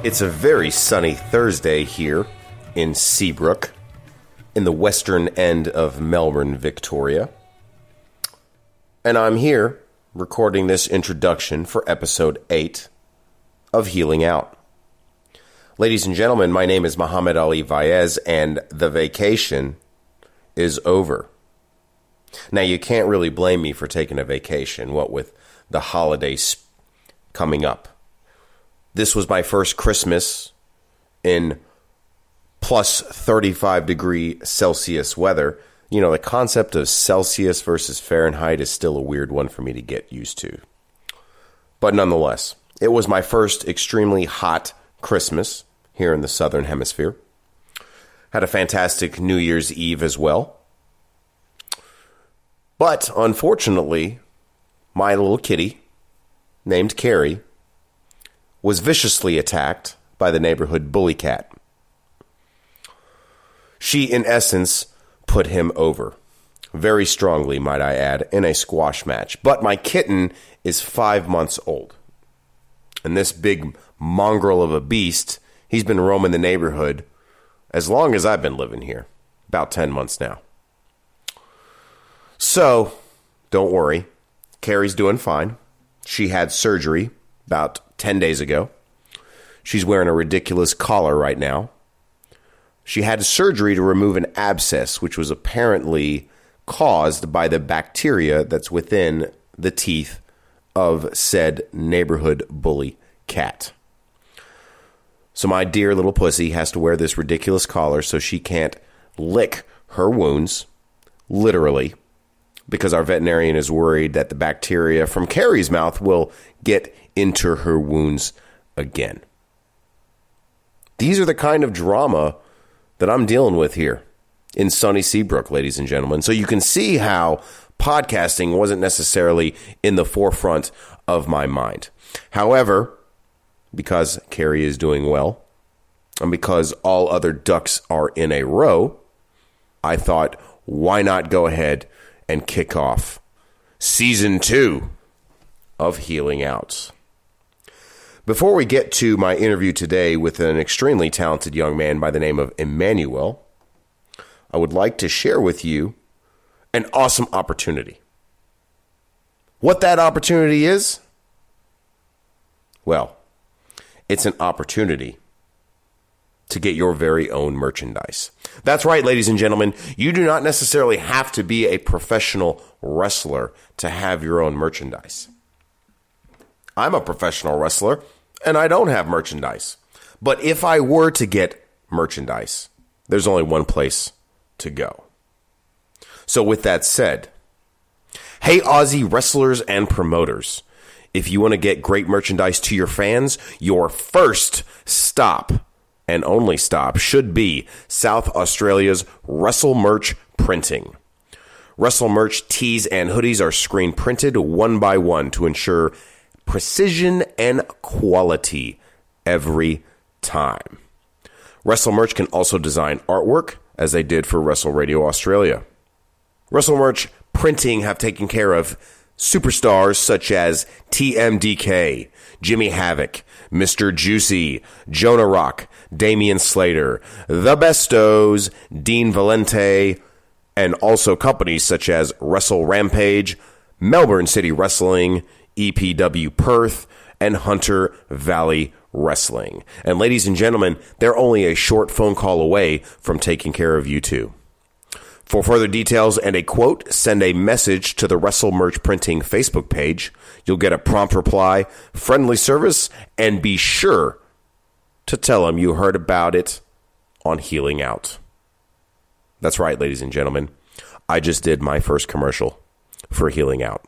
It's a very sunny Thursday here in Seabrook, in the western end of Melbourne, Victoria. And I'm here recording this introduction for episode 8 of Healing Out. Ladies and gentlemen, my name is Muhammad Ali Vaez, and the vacation is over. Now, you can't really blame me for taking a vacation, what with the holidays coming up. This was my first Christmas in plus 35 degree Celsius weather. You know, the concept of Celsius versus Fahrenheit is still a weird one for me to get used to. But nonetheless, it was my first extremely hot Christmas here in the Southern Hemisphere. Had a fantastic New Year's Eve as well. But unfortunately, my little kitty, named Carrie, was viciously attacked by the neighborhood bully cat. She, in essence, put him over. Very strongly, might I add, in a squash match. But my kitten is 5 months old. And this big mongrel of a beast, he's been roaming the neighborhood as long as I've been living here. About 10 months now. So, don't worry. Carrie's doing fine. She had surgery about 10 days ago. She's wearing a ridiculous collar right now. She had surgery to remove an abscess, which was apparently caused by the bacteria that's within the teeth of said neighborhood bully cat. So my dear little pussy has to wear this ridiculous collar so she can't lick her wounds, literally, because our veterinarian is worried that the bacteria from Carrie's mouth will get into her wounds again. These are the kind of drama that I'm dealing with here in sunny Seabrook, ladies and gentlemen. So you can see how podcasting wasn't necessarily in the forefront of my mind. However, because Carrie is doing well, and because all other ducks are in a row, I thought, why not go ahead and kick off Season 2 of Healing Out. Before we get to my interview today with an extremely talented young man by the name of Emmanuel, I would like to share with you an awesome opportunity. What that opportunity is? Well, it's an opportunity to get your very own merchandise. That's right, ladies and gentlemen. You do not necessarily have to be a professional wrestler to have your own merchandise. I'm a professional wrestler, and I don't have merchandise. But if I were to get merchandise, there's only one place to go. So with that said, hey, Aussie wrestlers and promoters, if you want to get great merchandise to your fans, your first stop and only stop should be South Australia's Wrestle Merch Printing. Wrestle Merch tees and hoodies are screen printed one by one to ensure precision and quality every time. Wrestle Merch can also design artwork, as they did for Wrestle Radio Australia. Wrestle Merch Printing have taken care of superstars such as TMDK, Jimmy Havoc, Mr. Juicy, Jonah Rock, Damian Slater, The Bestos, Dean Valente, and also companies such as Wrestle Rampage, Melbourne City Wrestling, EPW Perth, and Hunter Valley Wrestling. And ladies and gentlemen, they're only a short phone call away from taking care of you too. For further details and a quote, send a message to the Wrestle Merch Printing Facebook page. You'll get a prompt reply, friendly service, and be sure to tell them you heard about it on Healing Out. That's right, ladies and gentlemen. I just did my first commercial for Healing Out.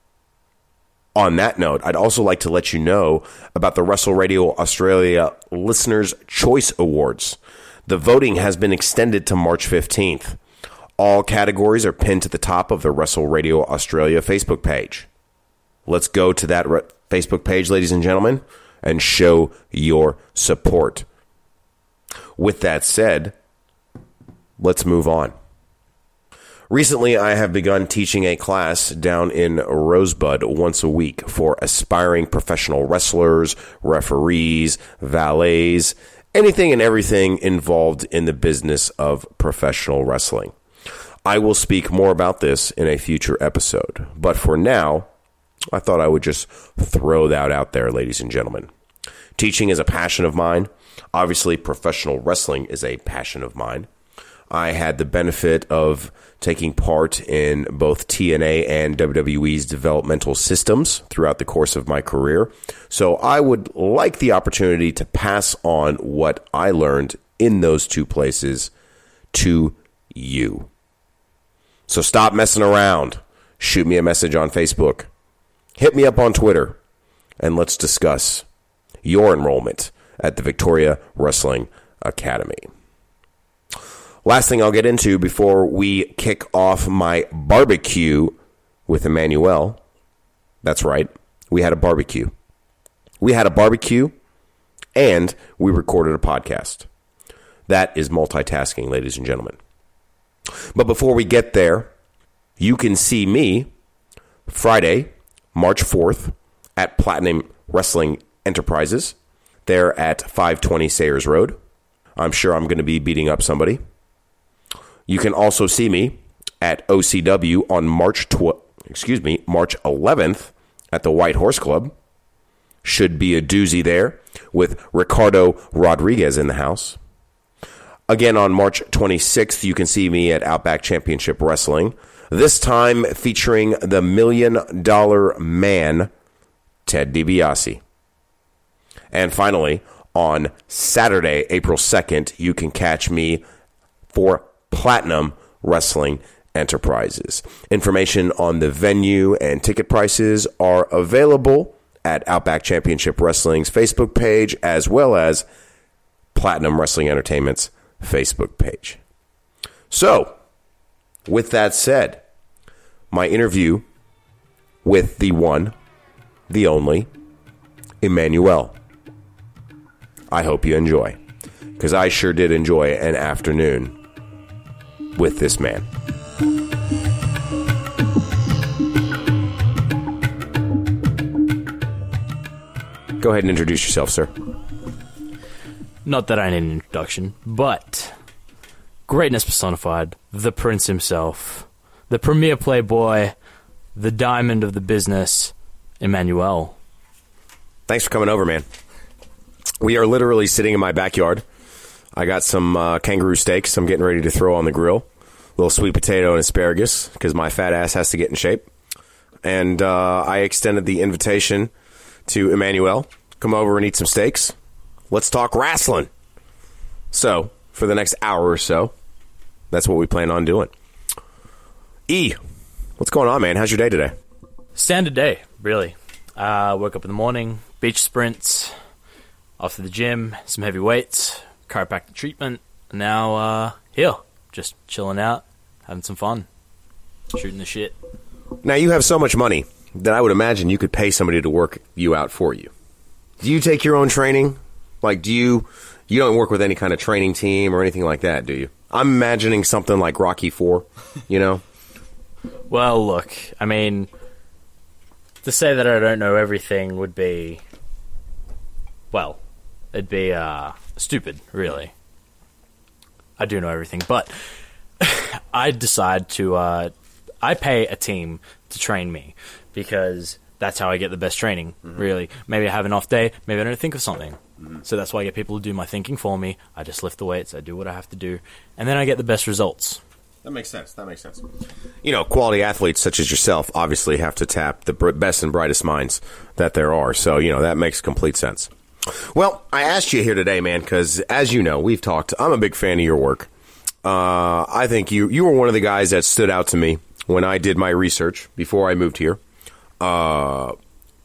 On that note, I'd also like to let you know about the Wrestle Radio Australia Listeners' Choice Awards. The voting has been extended to March 15th. All categories are pinned to the top of the Wrestle Radio Australia Facebook page. Let's go to that Facebook page, ladies and gentlemen, and show your support. With that said, let's move on. Recently, I have begun teaching a class down in Rosebud once a week for aspiring professional wrestlers, referees, valets, anything and everything involved in the business of professional wrestling. I will speak more about this in a future episode, but for now, I thought I would just throw that out there, ladies and gentlemen. Teaching is a passion of mine. Obviously, professional wrestling is a passion of mine. I had the benefit of taking part in both TNA and WWE's developmental systems throughout the course of my career. So I would like the opportunity to pass on what I learned in those two places to you. So stop messing around. Shoot me a message on Facebook. Hit me up on Twitter. And let's discuss your enrollment at the Victoria Wrestling Academy. Last thing I'll get into before we kick off my barbecue with Emmanuel. That's right. We had a barbecue. We had a barbecue and we recorded a podcast. That is multitasking, ladies and gentlemen. But before we get there, you can see me Friday, March 4th at Platinum Wrestling Enterprises. They're at 520 Sayers Road. I'm sure I'm going to be beating up somebody. You can also see me at OCW on March 11th at the White Horse Club. Should be a doozy there with Ricardo Rodriguez in the house. Again, on March 26th, you can see me at Outback Championship Wrestling. This time featuring the $1 Million Man, Ted DiBiase. And finally, on Saturday, April 2nd, you can catch me for Platinum Wrestling Enterprises. Information on the venue and ticket prices are available at Outback Championship Wrestling's Facebook page, as well as Platinum Wrestling Entertainment's Facebook page. So, with that said, my interview with the one, the only, Emmanuel. I hope you enjoy, because I sure did enjoy an afternoon with this man. Go ahead and introduce yourself, sir. Not that I need an introduction, but greatness personified, the prince himself, the premier playboy, the diamond of the business, Emmanuel. Thanks for coming over, man. We are literally sitting in my backyard. I got some kangaroo steaks I'm getting ready to throw on the grill. A little sweet potato and asparagus because my fat ass has to get in shape. And I extended the invitation to Emmanuel. Come over and eat some steaks. Let's talk wrestling. So, for the next hour or so, that's what we plan on doing. E, what's going on, man? How's your day today? Standard day, really. Woke up in the morning, beach sprints, off to the gym, some heavy weights, chiropractic treatment, and now here, just chilling out, having some fun, shooting the shit. Now, you have so much money that I would imagine you could pay somebody to work you out for you. Do you take your own training? Like, you don't work with any kind of training team or anything like that, do you? I'm imagining something like Rocky IV, you know? Well, look, I mean, to say that I don't know everything would be, well, it'd be stupid, really. I do know everything, but I decide to, I pay a team to train me because that's how I get the best training, really. Maybe I have an off day, maybe I don't think of something. So that's why I get people to do my thinking for me. I just lift the weights, I do what I have to do, and then I get the best results. That makes sense. You know, quality athletes such as yourself obviously have to tap the best and brightest minds that there are. So, you know, that makes complete sense. Well, I asked you here today, man, because as you know, we've talked. I'm a big fan of your work. I think you were one of the guys that stood out to me when I did my research before I moved here. And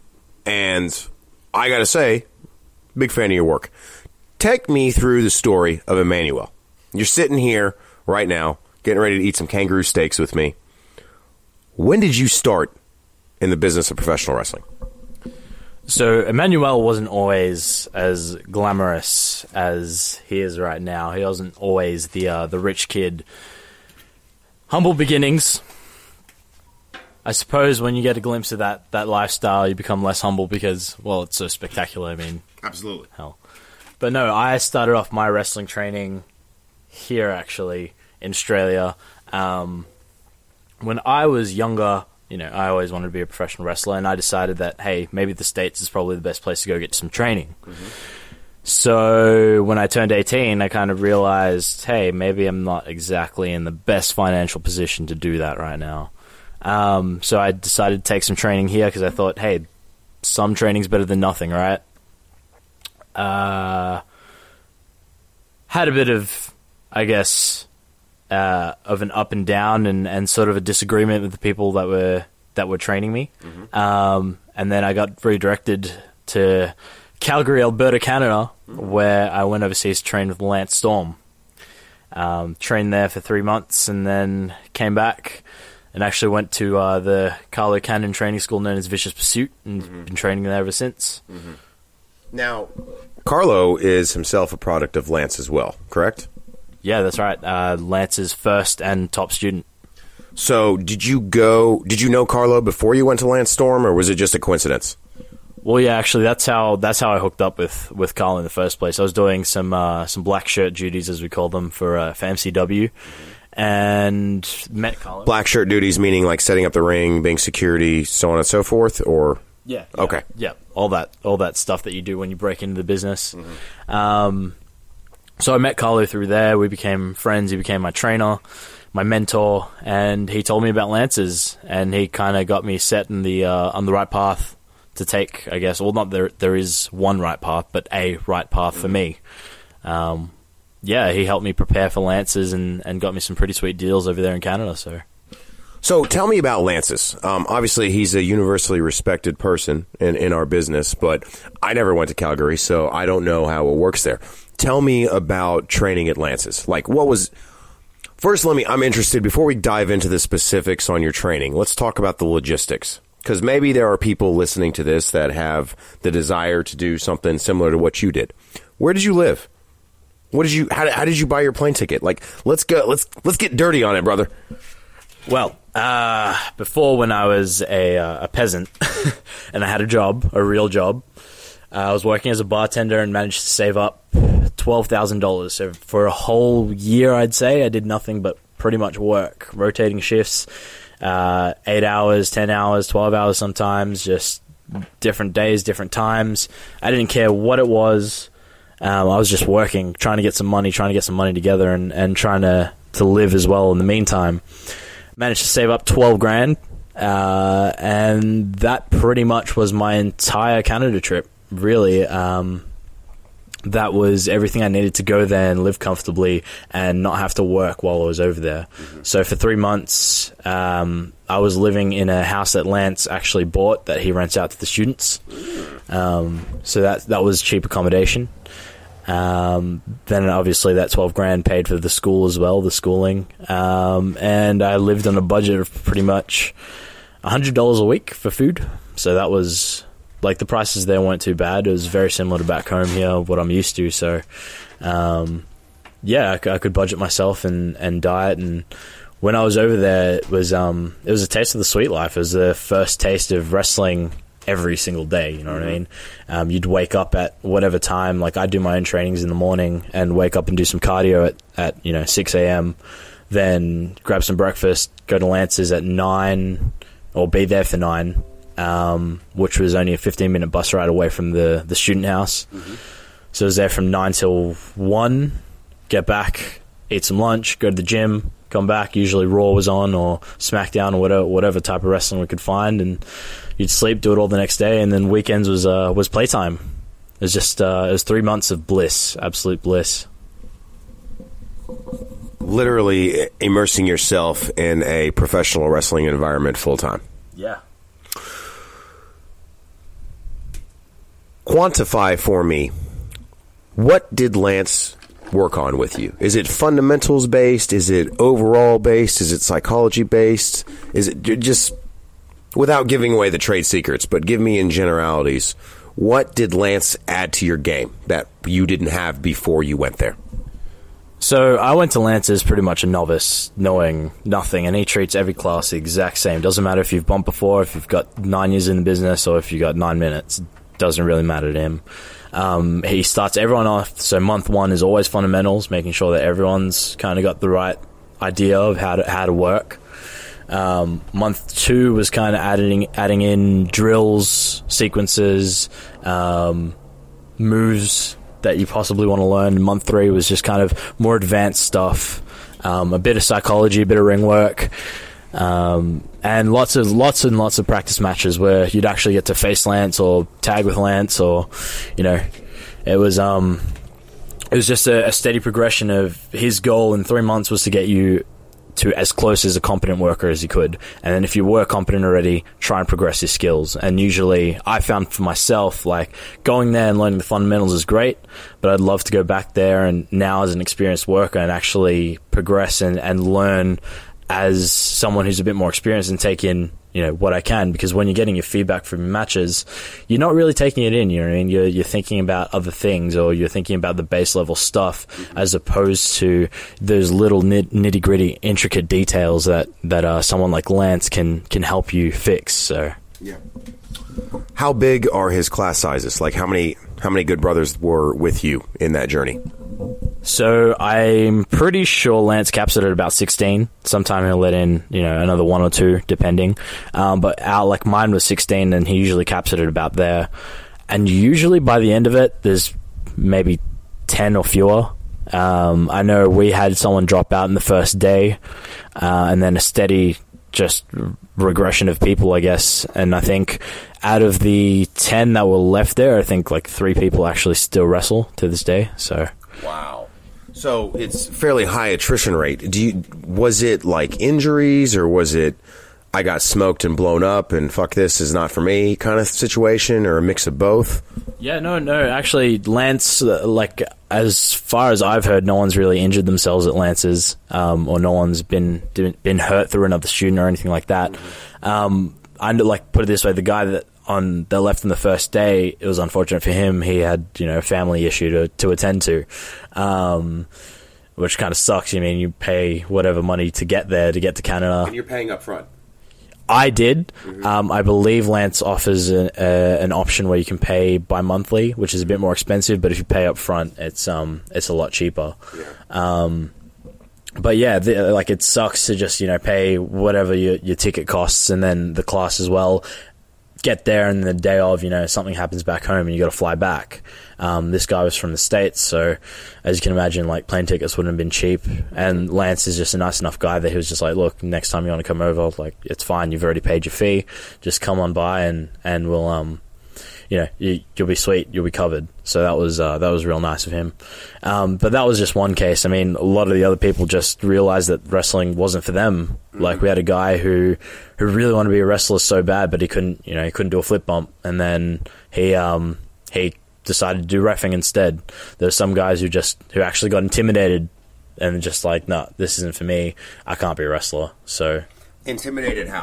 I got to say, big fan of your work. Take me through the story of Emmanuel. You're sitting here right now, getting ready to eat some kangaroo steaks with me. When did you start in the business of professional wrestling? So Emmanuel wasn't always as glamorous as he is right now. He wasn't always the rich kid Humble beginnings. I suppose when you get a glimpse of that lifestyle, you become less humble because, well, it's so spectacular. I mean, absolutely. Hell. But no, I started off my wrestling training here, actually, in Australia. When I was younger, I always wanted to be a professional wrestler, and I decided that, hey, maybe the States is probably the best place to go get some training. Mm-hmm. So when I turned 18, I kind of realized, hey, maybe I'm not exactly in the best financial position to do that right now. So I decided to take some training here because I thought, hey, some training's better than nothing, right? Had a bit of, I guess, of an up and down and sort of a disagreement with the people that were training me. Mm-hmm. And then I got redirected to Calgary, Alberta, Canada, where I went overseas to train with Lance Storm. Trained there for 3 months and then came back and actually went to the Carlo Cannon training school known as Vicious Pursuit and been training there ever since. Mm-hmm. Now, Carlo is himself a product of Lance as well, correct? Yeah, that's right. Lance's first and top student. So did you know Carlo before you went to Lance Storm, or was it just a coincidence? Well, yeah, actually, that's how I hooked up with Carl in the first place. I was doing some black shirt duties, as we call them, for MCW, and met Carl. Black shirt duties meaning like setting up the ring, being security, so on and so forth, or yeah. Okay, yeah, all that stuff that you do when you break into the business. Mm-hmm. So I met Carlo through there. We became friends. He became my trainer, my mentor, and he told me about Lance's, and he kind of got me set in the on the right path to take, I guess. Well, not there is one right path, but a right path for me. Yeah, he helped me prepare for Lance's and got me some pretty sweet deals over there in Canada. So tell me about Lance's. Obviously, he's a universally respected person in our business, but I never went to Calgary, so I don't know how it works there. Tell me about training at Lance's. Like, what was... First, I'm interested, before we dive into the specifics on your training, let's talk about the logistics. Because maybe there are people listening to this that have the desire to do something similar to what you did. Where did you live? How did you buy your plane ticket? Like, let's get dirty on it, brother. Well, before, when I was a peasant and I had a real job, I was working as a bartender and managed to save up $12,000. So for a whole year, I'd say, I did nothing but pretty much work, rotating shifts, 8 hours, 10 hours, 12 hours sometimes, just different days, different times. I didn't care what it was. I was just working, trying to get some money together and trying to live as well in the meantime. Managed to save up $12,000, and that pretty much was my entire Canada trip, really. That was everything I needed to go there and live comfortably and not have to work while I was over there. Mm-hmm. So for 3 months, I was living in a house that Lance actually bought that he rents out to the students. So that was cheap accommodation. Then obviously that $12,000 paid for the school as well, the schooling. And I lived on a budget of pretty much $100 a week for food. So that was... Like, the prices there weren't too bad. It was very similar to back home here, what I'm used to. So, yeah, I could budget myself and diet. And when I was over there, it was a taste of the sweet life. It was the first taste of wrestling every single day, you know what I mean? You'd wake up at whatever time. Like, I'd do my own trainings in the morning and wake up and do some cardio at 6 a.m., then grab some breakfast, go to Lance's at 9, or be there for 9. Which was only a 15-minute bus ride away from the student house. Mm-hmm. So I was there from 9 till 1, get back, eat some lunch, go to the gym, come back. Usually Raw was on or SmackDown or whatever type of wrestling we could find, and you'd sleep, do it all the next day, and then weekends was playtime. It was just it was 3 months of bliss, absolute bliss. Literally immersing yourself in a professional wrestling environment full time. Yeah. Quantify for me, what did Lance work on with you? Is it fundamentals based? Is it overall based? Is it psychology based? Is it just, without giving away the trade secrets, but give me in generalities, what did Lance add to your game that you didn't have before you went there? So I went to Lance as pretty much a novice, knowing nothing, and he treats every class the exact same. Doesn't matter if you've bumped before, if you've got 9 years in the business, or if you've got 9 minutes. Doesn't really matter to him. He starts everyone off, so month 1 is always fundamentals, making sure that everyone's kind of got the right idea of how to work. Month 2 was kind of adding in drills, sequences, moves that you possibly want to learn. Month 3 was just kind of more advanced stuff, a bit of psychology, a bit of ring work, and lots and lots of practice matches where you'd actually get to face Lance or tag with Lance, or it was just a steady progression of his goal in 3 months was to get you to as close as a competent worker as you could, and then if you were competent already, try and progress your skills. And usually I found for myself, like, going there and learning the fundamentals is great, but I'd love to go back there and now as an experienced worker and actually progress and learn as someone who's a bit more experienced and take in what I can, because when you're getting your feedback from your matches, you're not really taking it in, you know what I mean? You're thinking about other things, or you're thinking about the base level stuff, as opposed to those little nitty gritty intricate details that someone like Lance can help you fix. So yeah. How big are his class sizes? Like, how many good brothers were with you in that journey? So I'm pretty sure Lance caps it at about 16. Sometime he'll let in, another 1 or 2, depending. But mine was 16, and he usually caps it at about there. And usually by the end of it, there's maybe 10 or fewer. I know we had someone drop out in the first day, and then a steady just regression of people, I guess. And I think out of the 10 that were left there, I think 3 people actually still wrestle to this day. So wow. So it's fairly high attrition rate. Was it like injuries, or was it I got smoked and blown up and fuck this is not for me kind of situation, or a mix of both? Yeah, no. Actually, Lance, as far as I've heard, no one's really injured themselves at Lance's, or no one's been hurt through another student or anything like that. I put it this way: the guy that left on the first day, it was unfortunate for him. He had a family issue to attend to, which kind of sucks. I mean, you pay whatever money to get there, to get to Canada, and you're paying up front. I did. I believe Lance offers an option where you can pay bi-monthly, which is a bit more expensive, but if you pay up front, it's a lot cheaper. Yeah. But yeah, it sucks to just pay whatever your ticket costs, and then the class as well. Get there, and the day of, something happens back home and you got to fly back. This guy was from the States, so as you can imagine, plane tickets wouldn't have been cheap. And Lance is just a nice enough guy that he was just like, look, next time you want to come over, it's fine. You've already paid your fee. Just come on by and we'll, you'll be sweet. You'll be covered. So that was real nice of him. But that was just one case. I mean, a lot of the other people just realized that wrestling wasn't for them. We had a guy who really wanted to be a wrestler so bad, but he couldn't do a flip bump. And then he decided to do reffing instead. There's some guys who actually got intimidated and just no, this isn't for me. I can't be a wrestler. So intimidated how?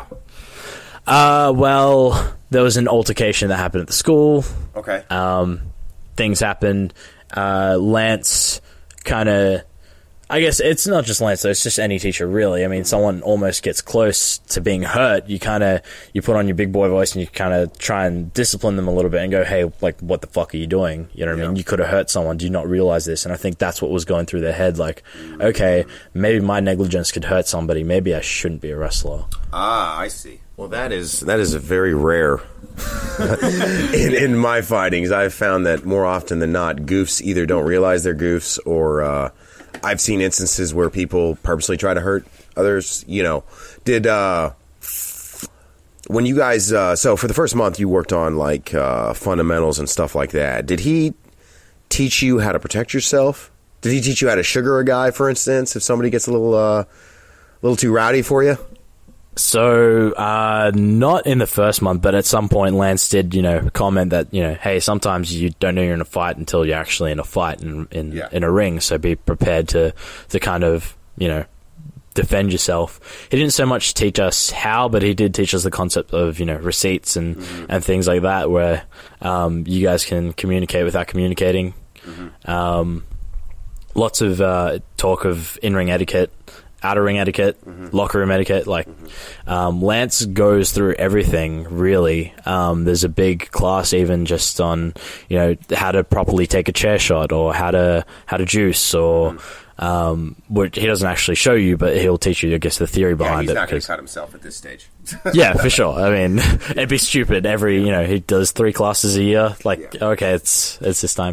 Well, there was an altercation that happened at the school. Okay. Things happened. Lance kind of... I guess it's not just Lance, though. It's just any teacher, really. I mean, someone almost gets close to being hurt. You put on your big boy voice and you kind of try and discipline them a little bit and go, hey, what the fuck are you doing? You know what I mean? You could have hurt someone. Do you not realize this? And I think that's what was going through their head. Okay, maybe my negligence could hurt somebody. Maybe I shouldn't be a wrestler. Ah, I see. Well, that is a very rare in my fightings. I've found that more often than not, goofs either don't realize they're goofs, or I've seen instances where people purposely try to hurt others. Did when you guys so for the first month you worked on fundamentals and stuff like that, did he teach you how to protect yourself? Did he teach you how to sugar a guy, for instance, if somebody gets a little too rowdy for you? So, not in the first month, but at some point Lance did, comment that, hey, sometimes you don't know you're in a fight until you're actually in a fight in a ring. So be prepared to kind of, defend yourself. He didn't so much teach us how, but he did teach us the concept of, receipts and things like that, where, you guys can communicate without communicating. Lots of talk of in-ring etiquette, outer ring etiquette, locker room etiquette. Like, Lance goes through everything, really. There's a big class even just on, how to properly take a chair shot, or how to juice, or which he doesn't actually show you, but he'll teach you, I guess, the theory behind he's it. He's not going to cut himself at this stage. Yeah, for sure. I mean, it'd be stupid. He does 3 classes a year. Like, okay, it's this time.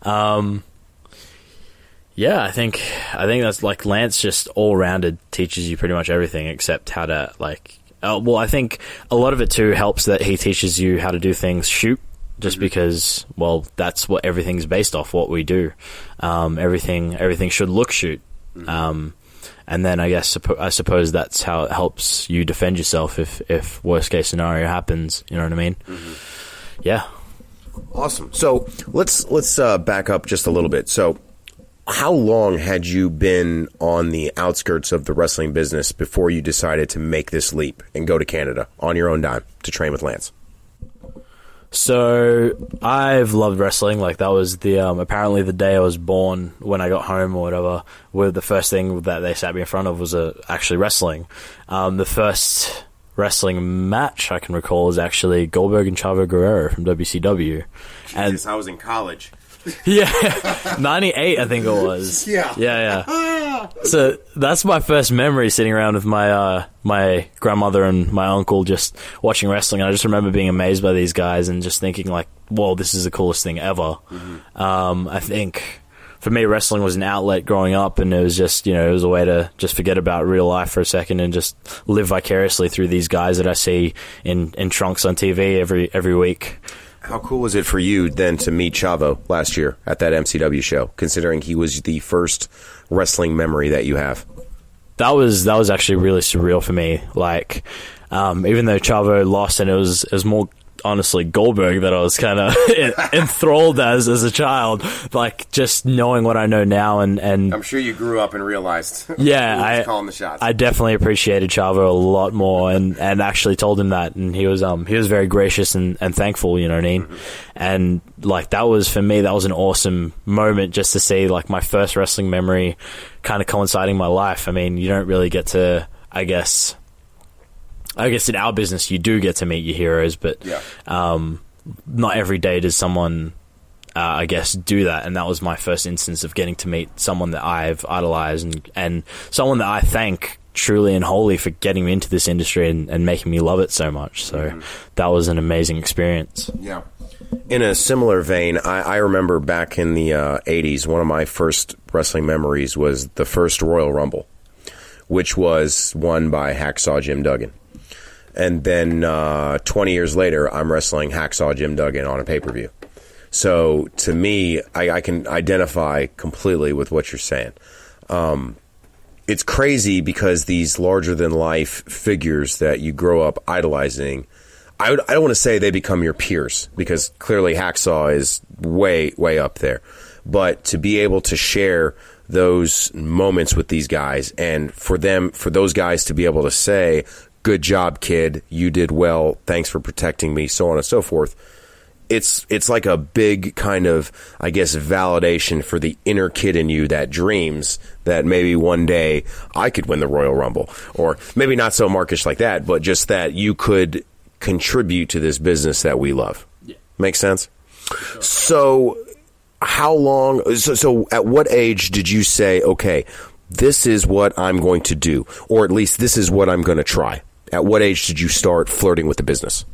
Yeah, I think that's like Lance just all rounded teaches you pretty much everything except how to I think a lot of it too helps that he teaches you how to do things shoot, just because, well, that's what everything's based off, what we do. Everything should look shoot. And then I suppose that's how it helps you defend yourself if worst case scenario happens. You know what I mean? Yeah. Awesome. So let's back up just a little bit. So how long had you been on the outskirts of the wrestling business before you decided to make this leap and go to Canada on your own dime to train with Lance? So I've loved wrestling. Like, that was the apparently the day I was born, when I got home or whatever, where the first thing that they sat me in front of was actually wrestling. The first wrestling match I can recall is actually Goldberg and Chavo Guerrero from WCW. Jesus, I was in college. Yeah, 98 I think it was. Yeah. So that's my first memory, sitting around with my my grandmother and my uncle just watching wrestling. And I just remember being amazed by these guys and just thinking like, whoa, this is the coolest thing ever. I think for me, wrestling was an outlet growing up, and it was just, it was a way to just forget about real life for a second and just live vicariously through these guys that I see in trunks on TV every week. How cool was it for you then to meet Chavo last year at that MCW show, considering he was the first wrestling memory that you have? That was actually really surreal for me. Like, even though Chavo lost, and it was more honestly Goldberg that I was kind of enthralled as a child, like just knowing what I know now, and I'm sure you grew up and realized I calling the shots. I definitely appreciated Chavo a lot more, and actually told him that, and he was very gracious and thankful, you know what I mean? And like, that was, for me, that was an awesome moment, just to see like my first wrestling memory kind of coinciding my life. I mean, you don't really get to, I guess in our business you do get to meet your heroes, but not every day does someone do that. And that was my first instance of getting to meet someone that I've idolized, and someone that I thank truly and wholly for getting me into this industry and making me love it so much. So that was an amazing experience. Yeah. In a similar vein, I remember back in the 80s, one of my first wrestling memories was the first Royal Rumble, which was won by Hacksaw Jim Duggan. And then 20 years later, I'm wrestling Hacksaw Jim Duggan on a pay-per-view. So to me, I can identify completely with what you're saying. It's crazy because these larger-than-life figures that you grow up idolizing, I don't want to say they become your peers, because clearly Hacksaw is way, way up there. But to be able to share those moments with these guys, and for those guys to be able to say, good job, kid, you did well, thanks for protecting me, so on and so forth. It's like a big kind of, I guess, validation for the inner kid in you that dreams that maybe one day I could win the Royal Rumble. Or maybe not so markish like that, but just that you could contribute to this business that we love. Yeah. Make sense? Sure. So how long, so at what age did you say, okay, this is what I'm going to do, or at least this is what I'm going to try? At what age did you start flirting with the business?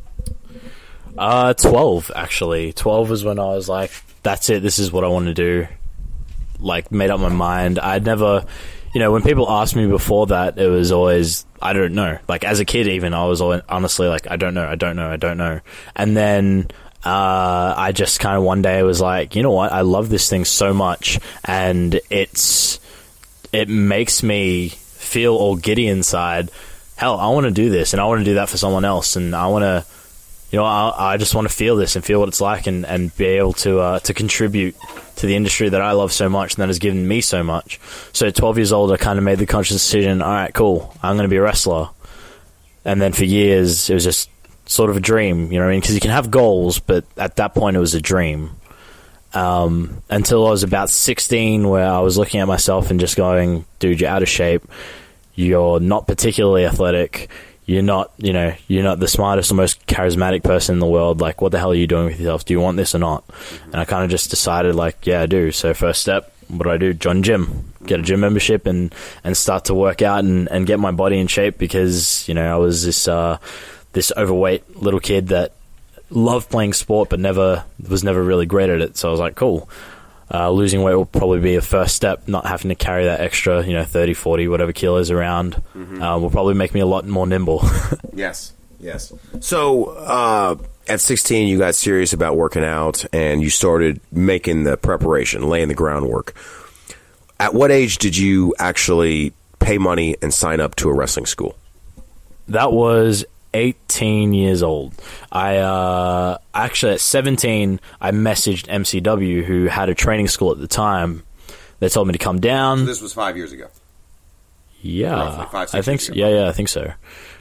12, actually. 12 was when I was like, that's it, this is what I want to do. Like, made up my mind. I'd never, when people asked me before that, it was always, I don't know. Like, as a kid even, I was honestly like, I don't know. And then I just kind of one day was like, you know what, I love this thing so much, and it makes me feel all giddy inside. Hell, I want to do this, and I want to do that for someone else, and I want to, I just want to feel this and feel what it's like, and be able to contribute to the industry that I love so much and that has given me so much. So 12 years old, I kind of made the conscious decision, all right, cool, I'm going to be a wrestler. And then for years, it was just sort of a dream, you know what I mean? Because you can have goals, but at that point, it was a dream. until I was about 16, where I was looking at myself and just going, dude, you're out of shape. You're not particularly athletic. You're not the smartest or most charismatic person in the world. Like, what the hell are you doing with yourself? Do you want this or not? And I kind of just decided, like, yeah, I do. So first step, what do? Join gym, get a gym membership, and start to work out and get my body in shape, because, I was this overweight little kid that loved playing sport but was never really great at it. So I was like, cool. Losing weight will probably be a first step. Not having to carry that extra, 30, 40, whatever kilos around will probably make me a lot more nimble. Yes. So at 16, you got serious about working out, and you started making the preparation, laying the groundwork. At what age did you actually pay money and sign up to a wrestling school? That was 18 years old. I actually, at 17, I messaged MCW, who had a training school at the time. They told me to come down. So this was 5 years ago. Yeah, roughly 5, 6 I think years so. ago. Yeah, I think so.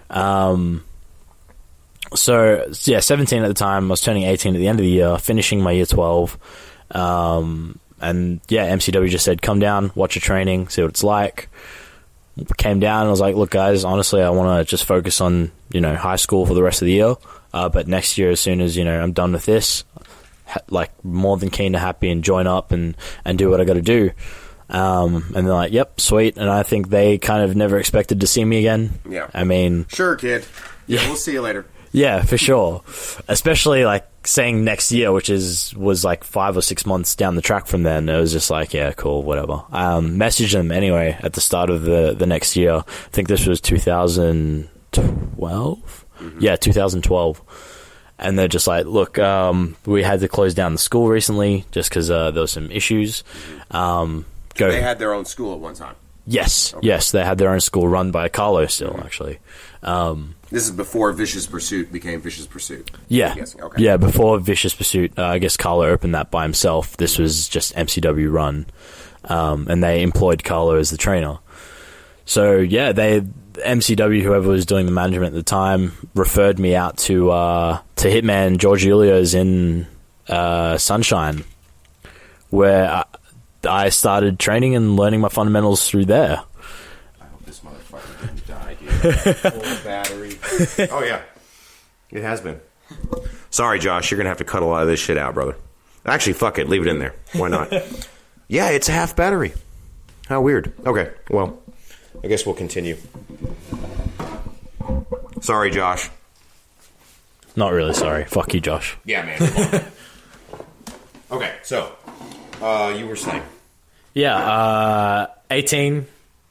So 17 at the time. I was turning 18 at the end of the year, finishing my year 12. And yeah, MCW just said, come down, watch a training, see what it's like. Came down and I was like, look, guys, honestly, I want to just focus on, high school for the rest of the year. But next year, as soon as, I'm done with this, more than keen to happy and join up and do what I got to do. And they're like, yep, sweet. And I think they kind of never expected to see me again. Yeah. I mean, sure, kid. Yeah, we'll see you later. Yeah, for sure. Especially saying next year, which was 5 or 6 months down the track from then. It was just like, yeah, cool, whatever. Messaged them anyway at the start of the next year. I think this was 2012. Yeah, 2012. And they're just like, look, we had to close down the school recently just because there were some issues. They had their own school at one time. Yes, okay. Yes, they had their own school run by Carlo still, actually. This is before Vicious Pursuit became Vicious Pursuit. Yeah, okay. Yeah, before Vicious Pursuit. I guess Carlo opened that by himself. This was just MCW run, and they employed Carlo as the trainer. So yeah, MCW, whoever was doing the management at the time, referred me out to Hitman George Julio's in Sunshine, where I started training and learning my fundamentals through there. I hope this motherfucker didn't die, dude. Full battery. Oh, yeah. It has been. Sorry, Josh. You're going to have to cut a lot of this shit out, brother. Actually, fuck it. Leave it in there. Why not? Yeah, it's a half battery. How weird. Okay, well, I guess we'll continue. Sorry, Josh. Not really sorry. Fuck you, Josh. Yeah, man. Come on. Okay, so... you were saying? Yeah, 18.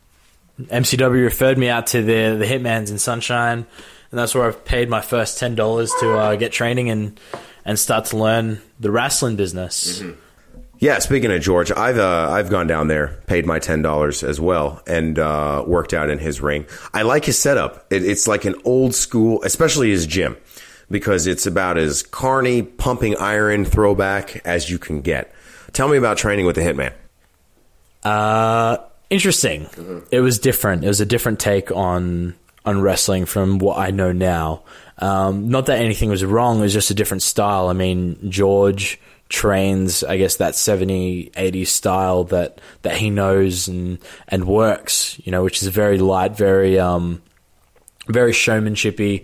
MCW referred me out to the Hitmans in Sunshine, and that's where I paid my first $10 to get training and start to learn the wrestling business. Mm-hmm. Yeah, speaking of George, I've gone down there, paid my $10 as well, and worked out in his ring. I like his setup. It's like an old school, especially his gym, because it's about as carny, pumping iron throwback as you can get. Tell me about training with the Hitman. Interesting. Mm-hmm. It was different. It was a different take on wrestling from what I know now. Not that anything was wrong. It was just a different style. I mean, George trains, I guess, that 70s, 80s style that he knows and works, which is very light, very showmanshipy.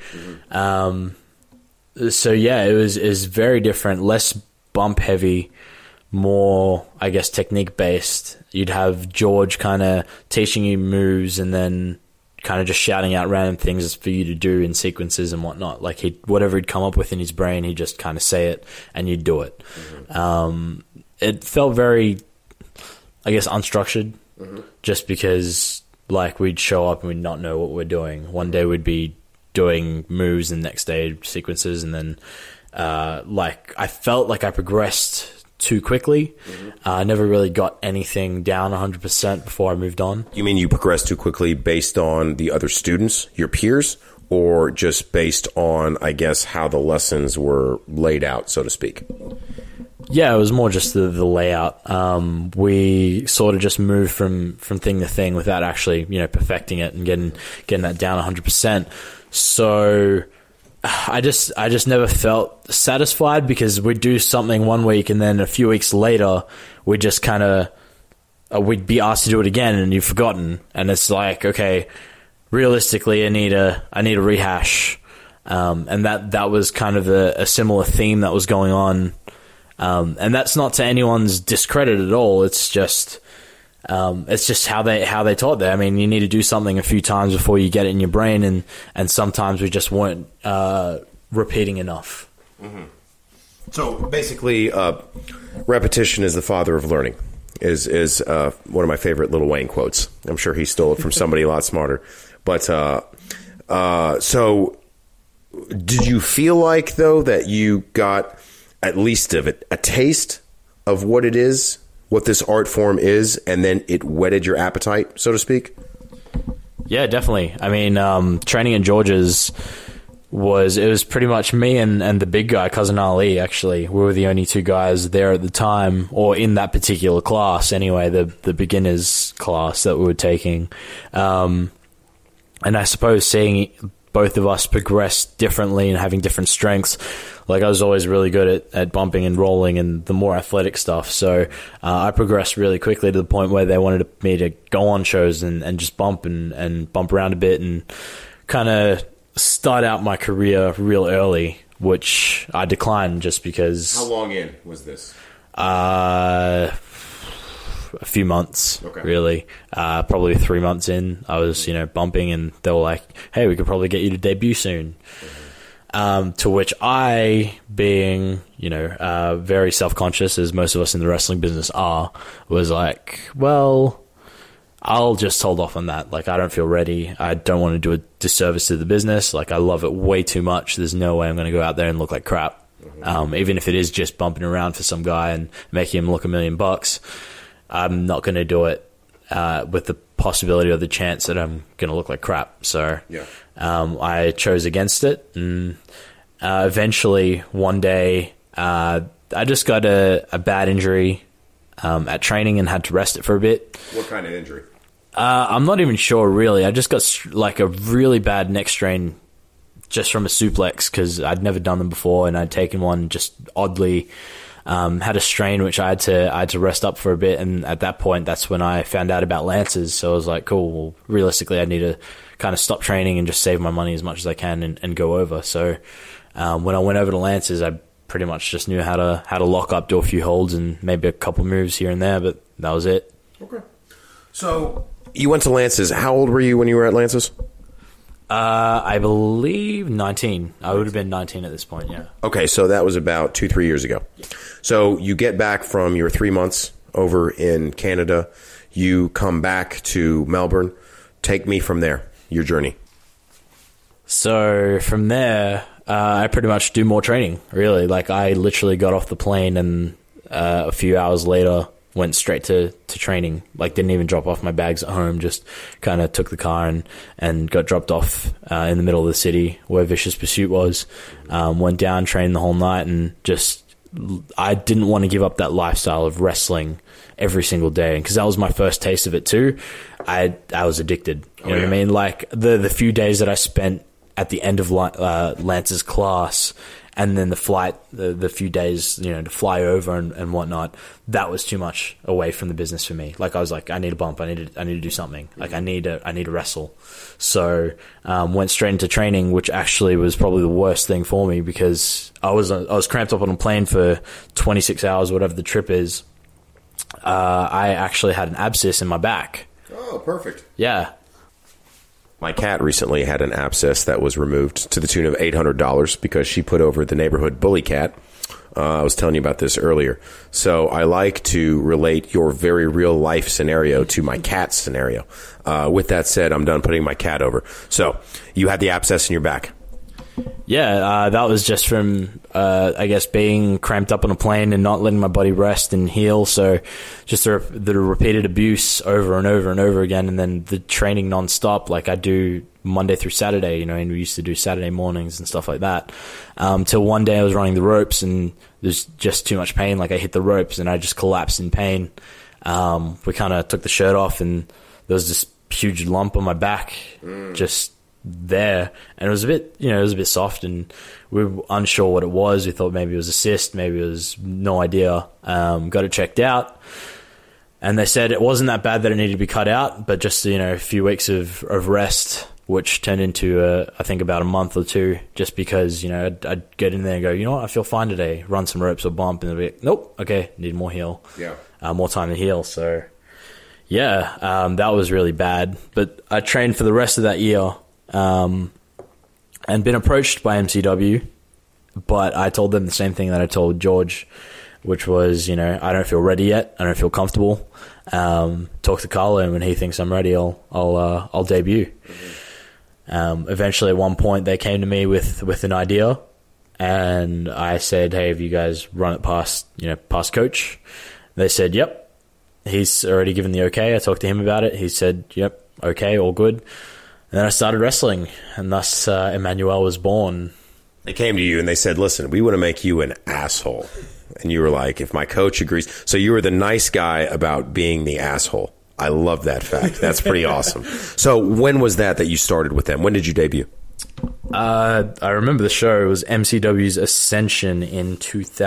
Mm-hmm. So yeah, it was very different, less bump heavy, more, I guess, technique based. You'd have George kind of teaching you moves and then kind of just shouting out random things for you to do in sequences and whatnot. Like whatever he'd come up with in his brain, he'd just kind of say it and you'd do it. Mm-hmm. It felt very, I guess, unstructured, mm-hmm. just because we'd show up and we'd not know what we're doing. One day we'd be doing moves and the next day sequences, and then I felt like I progressed too quickly. Mm-hmm. I never really got anything down 100% before I moved on. You mean you progressed too quickly based on the other students, your peers, or just based on, I guess, how the lessons were laid out, so to speak? Yeah, it was more just the layout. We sort of just moved from thing to thing without actually, perfecting it and getting that down 100%. So I just never felt satisfied, because we'd do something one week and then a few weeks later we'd just kind of we'd be asked to do it again and you've forgotten, and it's like, okay, realistically I need a rehash, and that was kind of a similar theme that was going on, and that's not to anyone's discredit at all. It's just how they taught that. I mean, you need to do something a few times before you get it in your brain, and sometimes we just weren't repeating enough. Mm-hmm. So basically, repetition is the father of learning. Is one of my favorite Lil Wayne quotes. I'm sure he stole it from somebody a lot smarter. But so did you feel like, though, that you got at least of it a taste of what it is, what this art form is, and then it whetted your appetite, so to speak? Yeah, definitely. I mean, training in George's was pretty much me and the big guy, Cousin Ali, actually. We were the only two guys there at the time, or in that particular class anyway, the beginners class that we were taking. And I suppose seeing both of us progress differently and having different strengths, like I was always really good at bumping and rolling and the more athletic stuff. So I progressed really quickly to the point where they wanted me to go on shows and just bump and bump around a bit and kind of start out my career real early, which I declined just because. How long in was this? A few months, okay. Really. Probably 3 months in, I was, bumping, and they were like, hey, we could probably get you to debut soon. Mm-hmm. To which I, being, very self-conscious, as most of us in the wrestling business are, was like, well, I'll just hold off on that. Like, I don't feel ready. I don't want to do a disservice to the business. Like, I love it way too much. There's no way I'm going to go out there and look like crap. Mm-hmm. Even if it is just bumping around for some guy and making him look $1 million, I'm not going to do it with the possibility or the chance that I'm going to look like crap. So yeah. I chose against it. And eventually, one day, I just got a bad injury at training and had to rest it for a bit. What kind of injury? I'm not even sure, really. I just got like a really bad neck strain just from a suplex, because I'd never done them before, and I'd taken one just oddly. Had a strain which I had to rest up for a bit, and at that point, that's when I found out about Lances. So I was like, cool, well, realistically, I need to kind of stop training and just save my money as much as I can and go over. So when I went over to Lances, I pretty much just knew how to lock up, do a few holds, and maybe a couple moves here and there, but that was it. Okay. So you went to Lances. How old were you when you were at Lances? I believe 19. I would have been 19 at this point, yeah. Okay, so that was about 2-3 years ago. Yeah. So you get back from your 3 months over in Canada. You come back to Melbourne. Take me from there, your journey. So from there, I pretty much do more training, really. Like, I literally got off the plane and a few hours later went straight to training. Like, didn't even drop off my bags at home, just kind of took the car and got dropped off in the middle of the city where Vicious Pursuit was. Went down, trained the whole night, and just, I didn't want to give up that lifestyle of wrestling every single day, because that was my first taste of it too. I was addicted. You know what I mean? Like, the few days that I spent at the end of Lance's class, and then the flight, the few days, to fly over and whatnot, that was too much away from the business for me. Like, I was like, I need a bump. I need to do something. Like, I need to wrestle. So, went straight into training, which actually was probably the worst thing for me, because I was cramped up on a plane for 26 hours, whatever the trip is. I actually had an abscess in my back. Oh, perfect. Yeah. My cat recently had an abscess that was removed to the tune of $800 because she put over the neighborhood bully cat. I was telling you about this earlier. So I like to relate your very real life scenario to my cat's scenario. With that said, I'm done putting my cat over. So you had the abscess in your back. Yeah, that was just from, I guess, being cramped up on a plane and not letting my body rest and heal. So just the repeated abuse over and over and over again, and then the training nonstop. Like, I do Monday through Saturday, and we used to do Saturday mornings and stuff like that. Till one day I was running the ropes and there's just too much pain. Like, I hit the ropes and I just collapsed in pain. We kind of took the shirt off and there was this huge lump on my back, just there, and it was a bit soft, and we were unsure what it was. We thought maybe it was a cyst, maybe it was no idea. Got it checked out, and they said it wasn't that bad that it needed to be cut out, but just a few weeks of rest, which turned into I think about a month or two, just because I'd get in there and go, you know what, I feel fine today, run some ropes or bump, and they'd be like, nope, okay, need more heal, more time to heal. So that was really bad, but I trained for the rest of that year, and been approached by MCW, but I told them the same thing that I told George, which was, I don't feel ready yet, I don't feel comfortable. Talk to Carlo, and when he thinks I'm ready, I'll debut. Eventually, at one point, they came to me with an idea, and I said, "Hey, have you guys run it past coach?" They said, "Yep." He's already given the okay. I talked to him about it. He said, "Yep, okay, all good." And then I started wrestling, and thus Emmanuel was born. They came to you and they said, "Listen, we want to make you an asshole," and you were like, "If my coach agrees." So you were the nice guy about being the asshole. I love that fact. That's pretty awesome. So when was that you started with them? When did you debut? I remember the show. It was MCW's Ascension in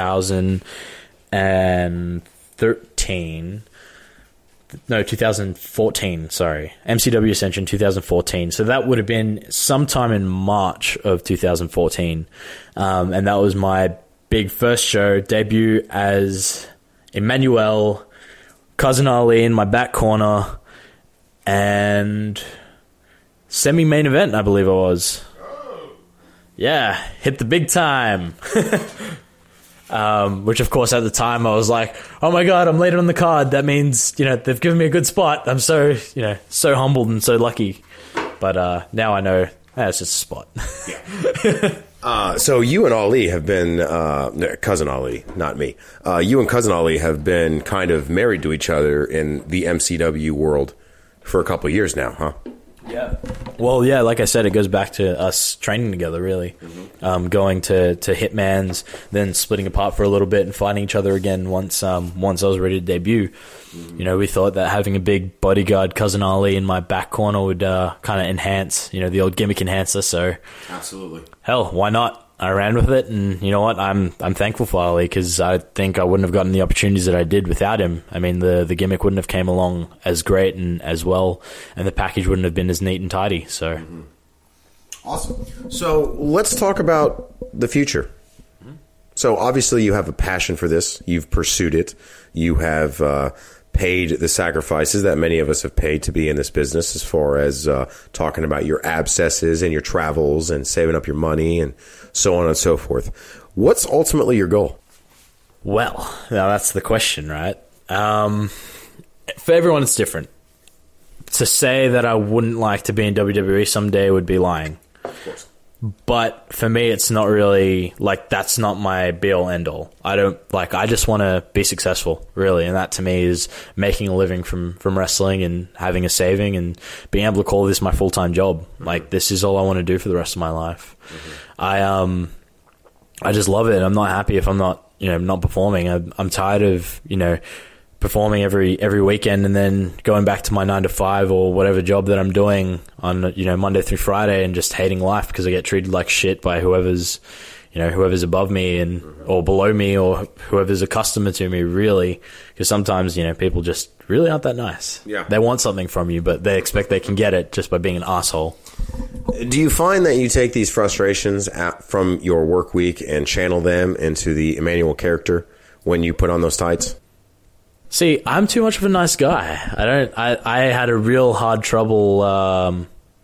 2013. No, 2014, sorry. MCW Ascension 2014. So that would have been sometime in March of 2014. And that was my big first show, debut as Emmanuel, Cousin Ali in my back corner, and semi-main event, I believe I was. Yeah, hit the big time. Which, of course, at the time I was like, oh my God, I'm later on the card. That means, they've given me a good spot. I'm so, so humbled and so lucky. But now I know it's just a spot. So you and Ali have been, Cousin Ali, not me. You and Cousin Ali have been kind of married to each other in the MCW world for a couple of years now, huh? Yeah. Well, yeah, like I said, it goes back to us training together, really. Mm-hmm. Going to Hitman's, then splitting apart for a little bit and fighting each other again once I was ready to debut. Mm-hmm. We thought that having a big bodyguard, Cousin Ali, in my back corner would kind of enhance, the old gimmick enhancer. So, absolutely. Hell, why not? I ran with it, and you know what? I'm thankful for Ali, because I think I wouldn't have gotten the opportunities that I did without him. I mean, the gimmick wouldn't have came along as great and as well, and the package wouldn't have been as neat and tidy. So, awesome. So let's talk about the future. So obviously, you have a passion for this. You've pursued it. You have paid the sacrifices that many of us have paid to be in this business, as far as talking about your abscesses and your travels and saving up your money and so on and so forth. What's ultimately your goal? Well, now that's the question, right? For everyone, it's different. To say that I wouldn't like to be in WWE someday would be lying. Of course. But for me, it's not really, that's not my be-all, end-all. I just want to be successful, really. And that, to me, is making a living from wrestling and having a saving and being able to call this my full-time job. Mm-hmm. This is all I want to do for the rest of my life. Mm-hmm. I just love it. I'm not happy if I'm not, not performing. I'm tired of, performing every weekend and then going back to my 9 to 5 or whatever job that I'm doing on, Monday through Friday, and just hating life because I get treated like shit by whoever's above me and or below me, or whoever's a customer to me, really. Because sometimes, people just really aren't that nice. Yeah. They want something from you, but they expect they can get it just by being an asshole. Do you find that you take these frustrations from your work week and channel them into the Emmanuel character when you put on those tights? See, I'm too much of a nice guy. I had a real hard trouble, dickhead.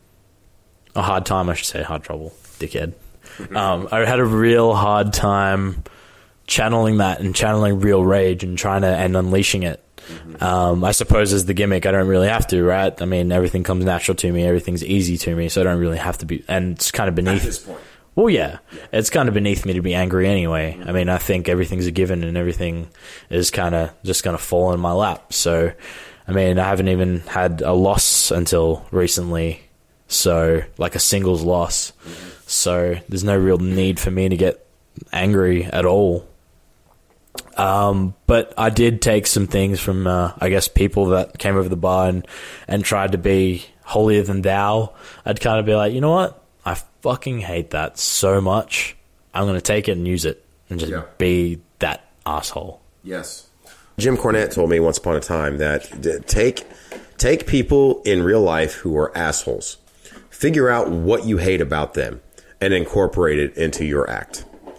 I had a real hard time channeling that and channeling real rage and and unleashing it. I suppose as the gimmick, I don't really have to, right? I mean, everything comes natural to me. Everything's easy to me, so I don't really have to be, and it's kind of beneath. At this point. Well, yeah, it's kind of beneath me to be angry anyway. I mean, I think everything's a given and everything is kind of just going to fall in my lap. So, I mean, I haven't even had a loss until recently. So, a singles loss. So, there's no real need for me to get angry at all. But I did take some things from, I guess, people that came over the bar and tried to be holier than thou. I'd kind of be like, you know what? I fucking hate that so much. I'm going to take it and use it and just be that asshole. Yes. Jim Cornette told me once upon a time that take people in real life who are assholes, figure out what you hate about them, and incorporate it into your act.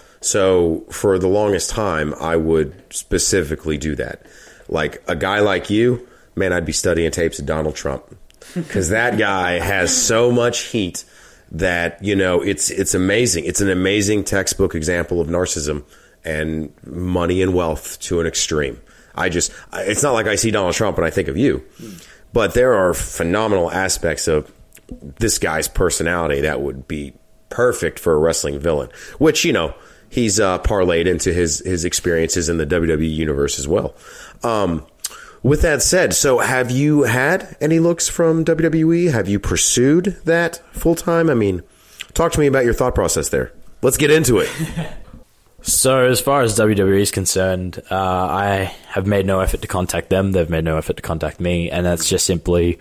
So for the longest time, I would specifically do that. Like a guy like you, man, I'd be studying tapes of Donald Trump because that guy has so much heat that, you know, it's amazing. It's an amazing textbook example of narcissism and money and wealth to an extreme. It's not like I see Donald Trump and I think of you, but there are phenomenal aspects of this guy's personality that would be perfect for a wrestling villain, which, you know, he's parlayed into his experiences in the WWE universe as well. With that said, so have you had any looks from WWE? Have you pursued that full time? I mean, talk to me about your thought process there. Let's get into it. So as far as WWE is concerned, I have made no effort to contact them. They've made no effort to contact me. And that's just simply,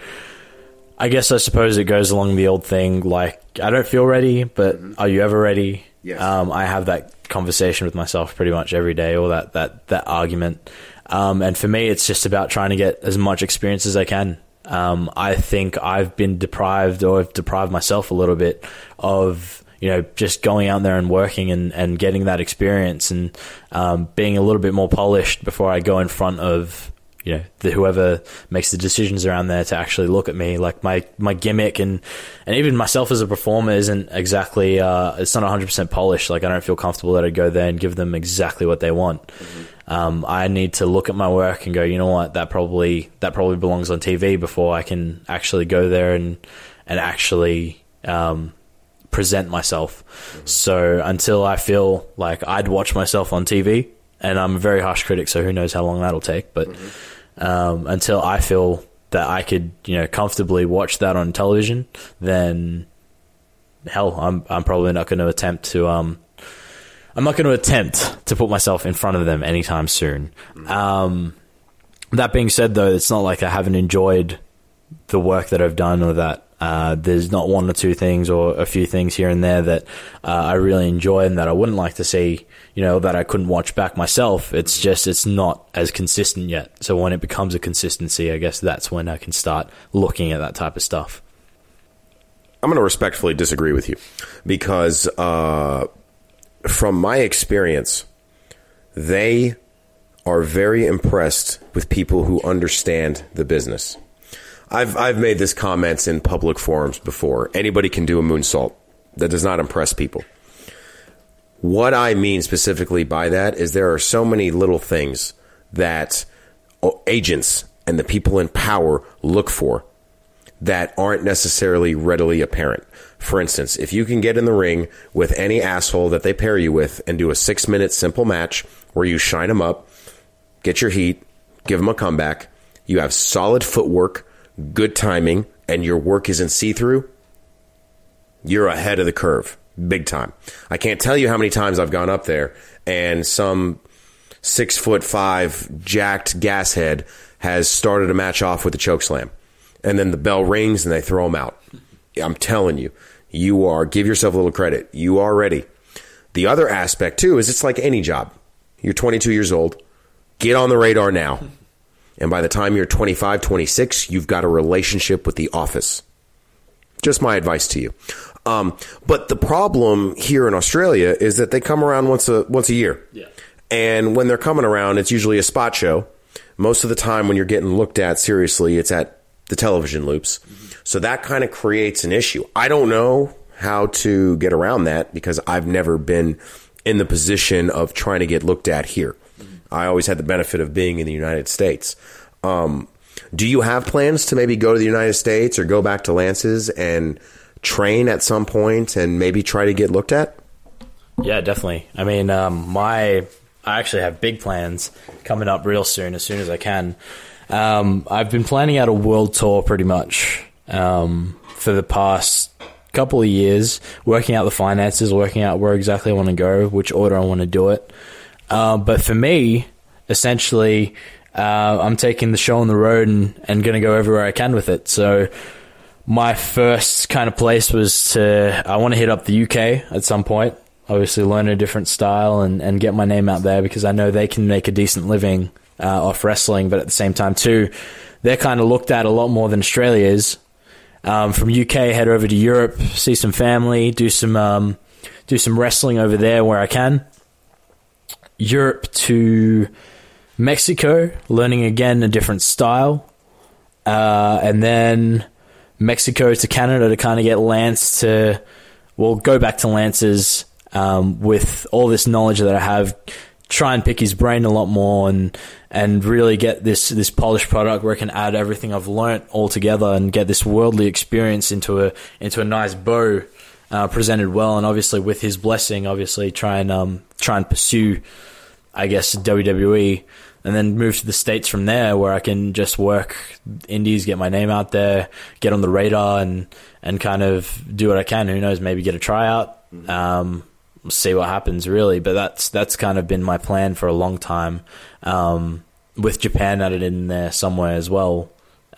I guess I suppose it goes along the old thing, like, I don't feel ready, but are you ever ready? Yes. I have that conversation with myself pretty much every day, or that argument. And for me, it's just about trying to get as much experience as I can. I think I've been deprived, or I've deprived myself a little bit of, you know, just going out there and working and getting that experience and being a little bit more polished before I go in front of, you know, whoever makes the decisions around there to actually look at me. Like my gimmick and even myself as a performer isn't exactly, it's not 100% polished. Like I don't feel comfortable that I'd go there and give them exactly what they want. I need to look at my work and go, you know what, that probably belongs on TV before I can actually go there and actually present myself. So until I feel like I'd watch myself on TV, and I'm a very harsh critic, so who knows how long that'll take, but until I feel that I could, you know, comfortably watch that on television, then hell, I'm probably not going to attempt to I'm not going to attempt to put myself in front of them anytime soon. That being said, though, it's not like I haven't enjoyed the work that I've done, or that there's not one or two things or a few things here and there that I really enjoy and that I wouldn't like to see, you know, that I couldn't watch back myself. It's just, it's not as consistent yet. So when it becomes a consistency, I guess that's when I can start looking at that type of stuff. I'm going to respectfully disagree with you because from my experience, they are very impressed with people who understand the business. I've made this comments in public forums before. Anybody can do a moonsault. That does not impress people. What I mean specifically by that is there are so many little things that agents and the people in power look for that aren't necessarily readily apparent. For instance, if you can get in the ring with any asshole that they pair you with and do a 6-minute simple match where you shine them up, get your heat, give them a comeback, you have solid footwork, good timing, and your work isn't see-through, you're ahead of the curve, big time. I can't tell you how many times I've gone up there and some 6'5" jacked gashead has started a match off with a chokeslam. And then the bell rings and they throw them out. I'm telling you, give yourself a little credit. You are ready. The other aspect, too, is it's like any job. You're 22 years old. Get on the radar now. And by the time you're 25, 26, you've got a relationship with the office. Just my advice to you. But the problem here in Australia is that they come around once a year. Yeah. And when they're coming around, it's usually a spot show. Most of the time when you're getting looked at seriously, it's at the television loops. So that kind of creates an issue. I don't know how to get around that because I've never been in the position of trying to get looked at here. I always had the benefit of being in the United States. Do you have plans to maybe go to the United States or go back to Lance's and train at some point and maybe try to get looked at? Yeah, definitely. I mean, I actually have big plans coming up real soon, as soon as I can. I've been planning out a world tour pretty much for the past couple of years, working out the finances, working out where exactly I want to go, which order I want to do it. But for me, essentially, I'm taking the show on the road and going to go everywhere I can with it. So my first kind of place was I want to hit up the UK at some point. Obviously learn a different style and get my name out there, because I know they can make a decent living off wrestling, but at the same time too, they're kind of looked at a lot more than Australia is. From UK, head over to Europe, see some family, do some wrestling over there where I can. Europe to Mexico, learning again a different style, and then Mexico to Canada to kind of get Lance to, go back to Lance's with all this knowledge that I have, try and pick his brain a lot more and really get this polished product where I can add everything I've learnt all together and get this worldly experience into a nice bow, presented well, and obviously with his blessing, obviously try and pursue, I guess, WWE, and then move to the States from there, where I can just work indies, get my name out there, get on the radar, and kind of do what I can. Who knows, maybe get a tryout, see what happens, really. But that's kind of been my plan for a long time, with Japan added in there somewhere as well,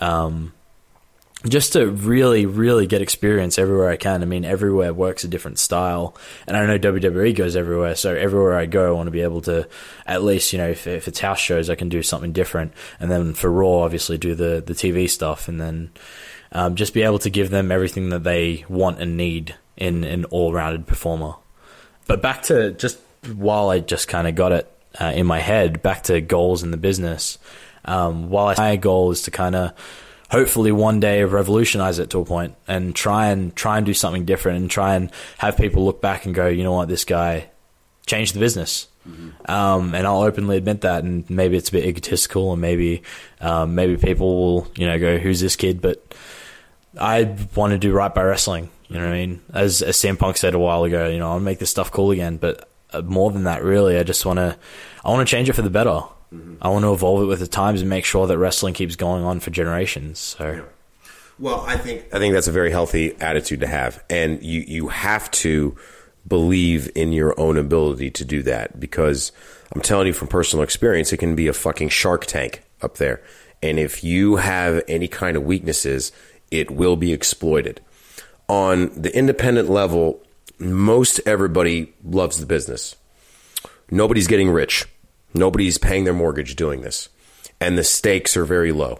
just to really, really get experience everywhere I can. I mean, everywhere works a different style, and I know WWE goes everywhere, so everywhere I go, I want to be able to, at least, if it's house shows, I can do something different, and then for Raw, obviously do the TV stuff, and then just be able to give them everything that they want and need in an all-rounded performer. But back to, just while I just kind of got it in my head, back to goals in the business, my goal is to kind of hopefully one day revolutionize it to a point and try and do something different, and try and have people look back and go, you know what, this guy changed the business. Mm-hmm. And I'll openly admit that, and maybe it's a bit egotistical, and maybe people will, go, who's this kid? But I want to do right by wrestling. You know what I mean? As CM Punk said a while ago, I'll make this stuff cool again. But more than that, really, I want to change it for the better. Mm-hmm. I want to evolve it with the times and make sure that wrestling keeps going on for generations. So, well, I think that's a very healthy attitude to have, and you have to believe in your own ability to do that, because I'm telling you from personal experience, it can be a fucking shark tank up there, and if you have any kind of weaknesses, it will be exploited. On the independent level, most everybody loves the business. Nobody's getting rich. Nobody's paying their mortgage doing this. And the stakes are very low.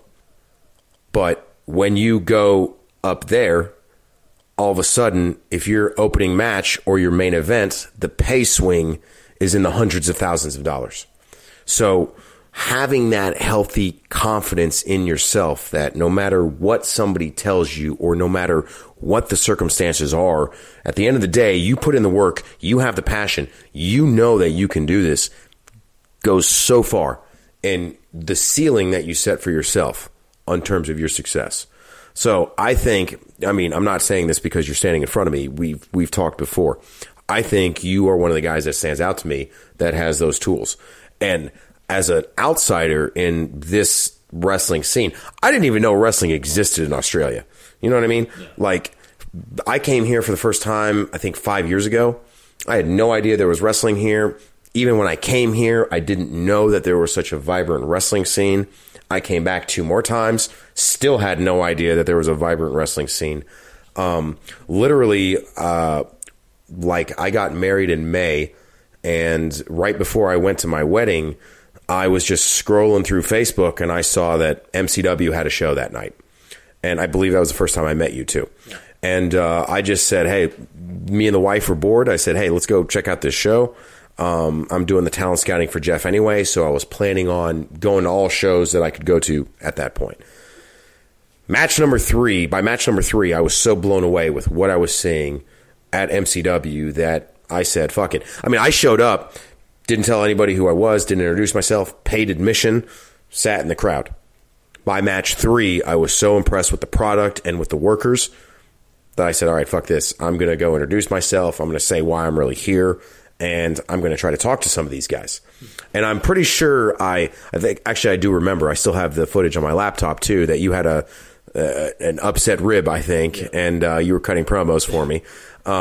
But when you go up there, all of a sudden, if your opening match or your main event, the pay swing is in the hundreds of thousands of dollars. So having that healthy confidence in yourself that no matter what somebody tells you or no matter what the circumstances are, at the end of the day, you put in the work, you have the passion, you know that you can do this, goes so far, and the ceiling that you set for yourself on terms of your success. So I think, I'm not saying this because you're standing in front of me. We've talked before. I think you are one of the guys that stands out to me that has those tools. And as an outsider in this wrestling scene, I didn't even know wrestling existed in Australia. You know what I mean? Yeah. Like, I came here for the first time, I think 5 years ago. I had no idea there was wrestling here. Even when I came here, I didn't know that there was such a vibrant wrestling scene. I came back 2 more times, still had no idea that there was a vibrant wrestling scene. Literally, like, I got married in May, and right before I went to my wedding, I was just scrolling through Facebook, and I saw that MCW had a show that night. And I believe that was the first time I met you, too. Yeah. And I just said, hey, me and the wife were bored. I said, hey, let's go check out this show. I'm doing the talent scouting for Jeff anyway, so I was planning on going to all shows that I could go to at that point. By match number 3, I was so blown away with what I was seeing at MCW that I said, fuck it. I showed up, didn't tell anybody who I was, didn't introduce myself, paid admission, sat in the crowd. By match 3, I was so impressed with the product and with the workers that I said, all right, fuck this. I'm going to go introduce myself. I'm going to say why I'm really here. And I'm going to try to talk to some of these guys. And I'm pretty sure I think, actually, I do remember, I still have the footage on my laptop, too, that you had an upset rib, I think, yeah. And you were cutting promos for me.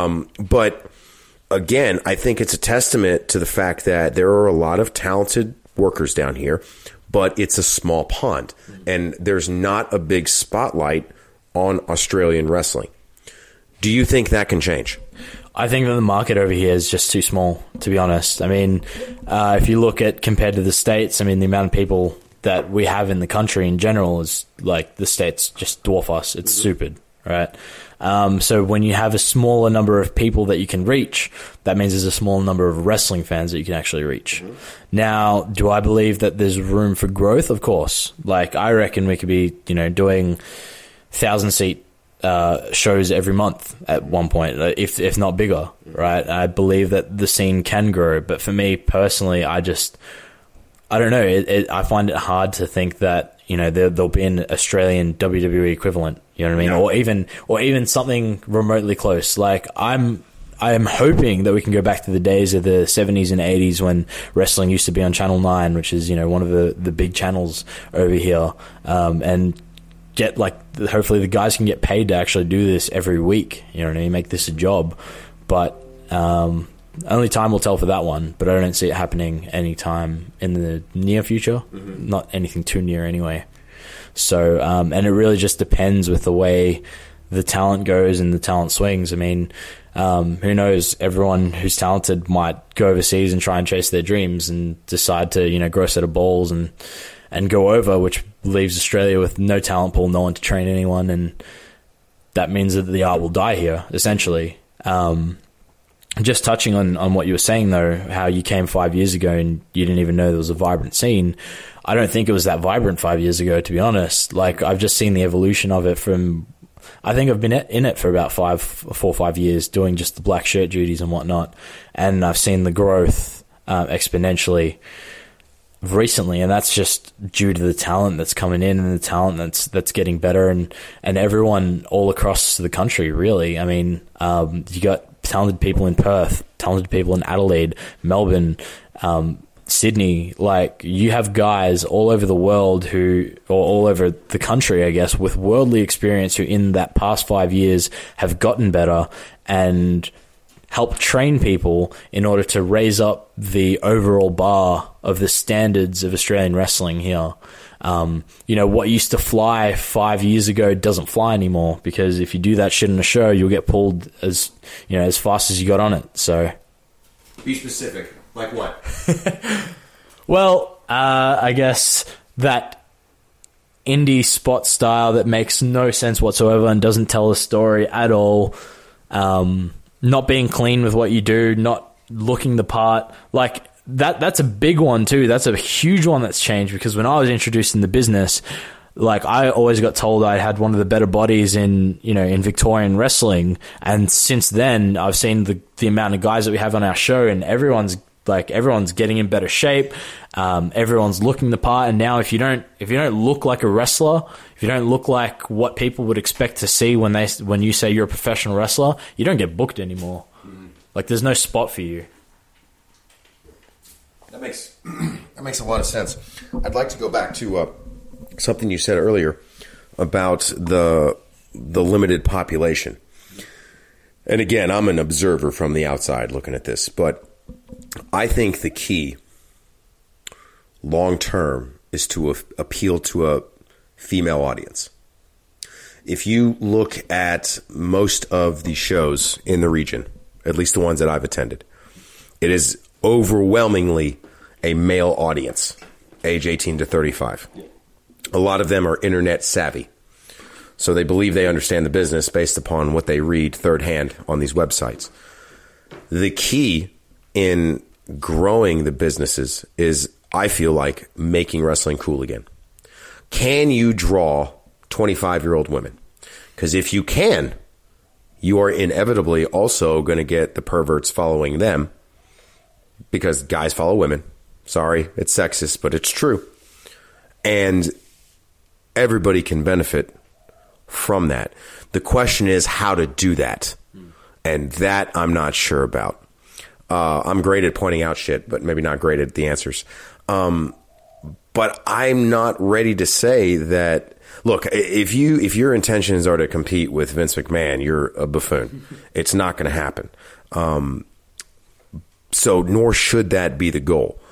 But, again, I think it's a testament to the fact that there are a lot of talented workers down here, but it's a small pond, and there's not a big spotlight on Australian wrestling. Do you think that can change? I think that the market over here is just too small, to be honest. I mean, if you look at compared to the States, I mean, the amount of people that we have in the country in general is like the States just dwarf us. It's stupid, right? So when you have a smaller number of people that you can reach, that means there's a small number of wrestling fans that you can actually reach. Now, do I believe that there's room for growth? Of course. Like, I reckon we could be, doing 1,000-seat shows every month at one point, if not bigger, right? I believe that the scene can grow, but for me personally, I don't know. I find it hard to think that there'll be an Australian WWE equivalent. You know what I mean? Yeah. Or even something remotely close. Like I am hoping that we can go back to the days of the 70s and 80s when wrestling used to be on Channel 9, which is one of the big channels over here, and get hopefully the guys can get paid to actually do this every week. You know what I mean? Make this a job, but. Only time will tell for that one, but I don't see it happening anytime in the near future. Not anything too near anyway. So, and it really just depends with the way the talent goes and the talent swings. I mean, who knows? Everyone who's talented might go overseas and try and chase their dreams and decide to, grow a set of balls and go over, which leaves Australia with no talent pool, no one to train anyone, and that means that the art will die here, essentially. Just touching on what you were saying, though, how you came 5 years ago and you didn't even know there was a vibrant scene. I don't think it was that vibrant 5 years ago, to be honest. Like, I've just seen the evolution of it from... I think I've been in it for about 4 or 5 years, doing just the black shirt duties and whatnot. And I've seen the growth exponentially recently, and that's just due to the talent that's coming in and the talent that's getting better, and everyone all across the country, really. I mean, you got talented people in Perth, talented people in Adelaide, Melbourne, Sydney. Like, you have guys all over the world or all over the country, I guess, with worldly experience who in that past 5 years have gotten better and helped train people in order to raise up the overall bar of the standards of Australian wrestling here. What used to fly 5 years ago doesn't fly anymore, because if you do that shit in a show, you'll get pulled as fast as you got on it. So, be specific. Like what? Well, I guess that indie spot style that makes no sense whatsoever and doesn't tell a story at all. Not being clean with what you do, not looking the part, like. That's a big one too. That's a huge one that's changed, because when I was introduced in the business, like, I always got told I had one of the better bodies in Victorian wrestling, and since then I've seen the amount of guys that we have on our show, and everyone's getting in better shape. Everyone's looking the part, and now if you don't look like a wrestler, if you don't look like what people would expect to see when you say you're a professional wrestler, you don't get booked anymore. Like, there's no spot for you. That makes a lot of sense. I'd like to go back to something you said earlier about the limited population. And again, I'm an observer from the outside looking at this, but I think the key long term is to appeal to a female audience. If you look at most of the shows in the region, at least the ones that I've attended, it is overwhelmingly a male audience, age 18 to 35. A lot of them are internet savvy, so they believe they understand the business based upon what they read third hand on these websites. The key in growing the businesses is, I feel like, making wrestling cool again. Can you draw 25-year-old women? Because if you can, you are inevitably also going to get the perverts following them, because guys follow women. Sorry, it's sexist, but it's true. And everybody can benefit from that. The question is how to do that. And that I'm not sure about. I'm great at pointing out shit, but maybe not great at the answers. But I'm not ready to say that. Look, if your intentions are to compete with Vince McMahon, you're a buffoon. It's not going to happen. So nor should that be the goal.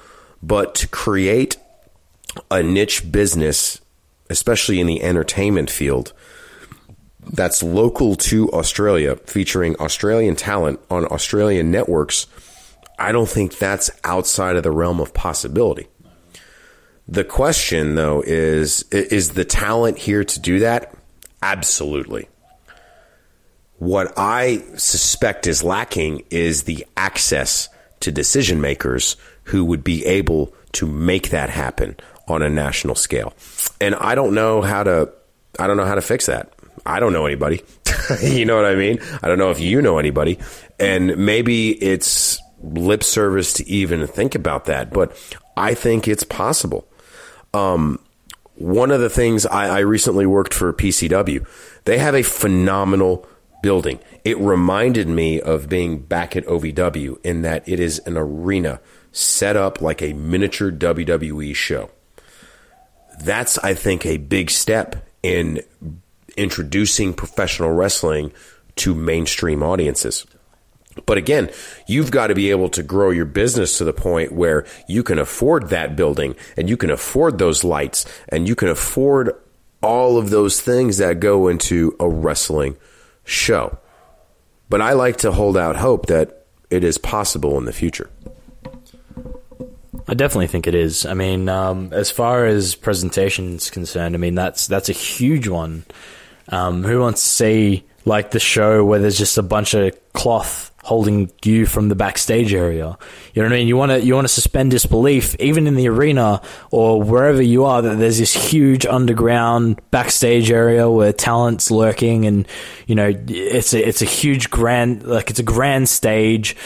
but to create a niche business, especially in the entertainment field, that's local to Australia, featuring Australian talent on Australian networks, I don't think that's outside of the realm of possibility. The question, though, is the talent here to do that? Absolutely. What I suspect is lacking is the access to decision makers who would be able to make that happen on a national scale. And I don't know how to fix that. I don't know anybody. You know what I mean? I don't know if you know anybody. And maybe it's lip service to even think about that, but I think it's possible. One of the things I recently worked for PCW. They have a phenomenal building. It reminded me of being back at OVW in that it is an arena set up like a miniature WWE show. That's, I think, a big step in introducing professional wrestling to mainstream audiences. But again, you've got to be able to grow your business to the point where you can afford that building and you can afford those lights and you can afford all of those things that go into a wrestling show. But I like to hold out hope that it is possible in the future. I definitely think it is. I mean, as far as presentation is concerned, I mean, that's a huge one. Who wants to see, like, the show where there's just a bunch of cloth holding you from the backstage area? You know what I mean? You want to suspend disbelief, even in the arena or wherever you are, that there's this huge underground backstage area where talent's lurking, and you know it's a huge grand, like, it's a grand stage.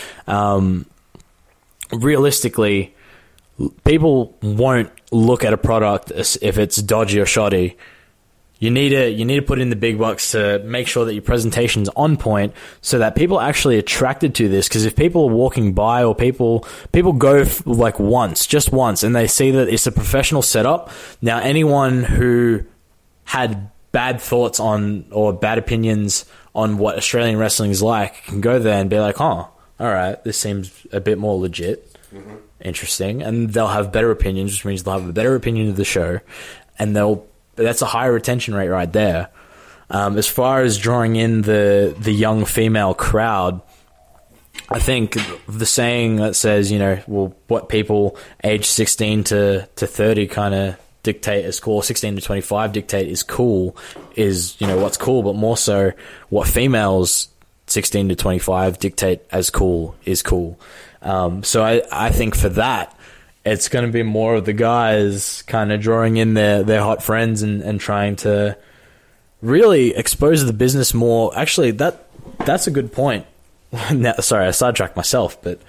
Realistically, people won't look at a product if it's dodgy or shoddy. You need to put in the big bucks to make sure that your presentation's on point so that people are actually attracted to this. Because if people are walking by or people go like just once, and they see that it's a professional setup, now anyone who had bad thoughts on or bad opinions on what Australian wrestling is like can go there and be like, all right, this seems a bit more legit. Mm-hmm. Interesting, and they'll have better opinions, which means they'll have a better opinion of the show, and that's a higher retention rate right there. As far as drawing in the young female crowd, I think the saying that says, what people age 16 to 30 kind of dictate as cool, 16 to 25 dictate is cool, is, what's cool, but more so what females 16 to 25 dictate as cool is cool. So I think for that, it's going to be more of the guys kind of drawing in their hot friends and trying to really expose the business more. Actually, that's a good point. Now, sorry, I sidetracked myself, but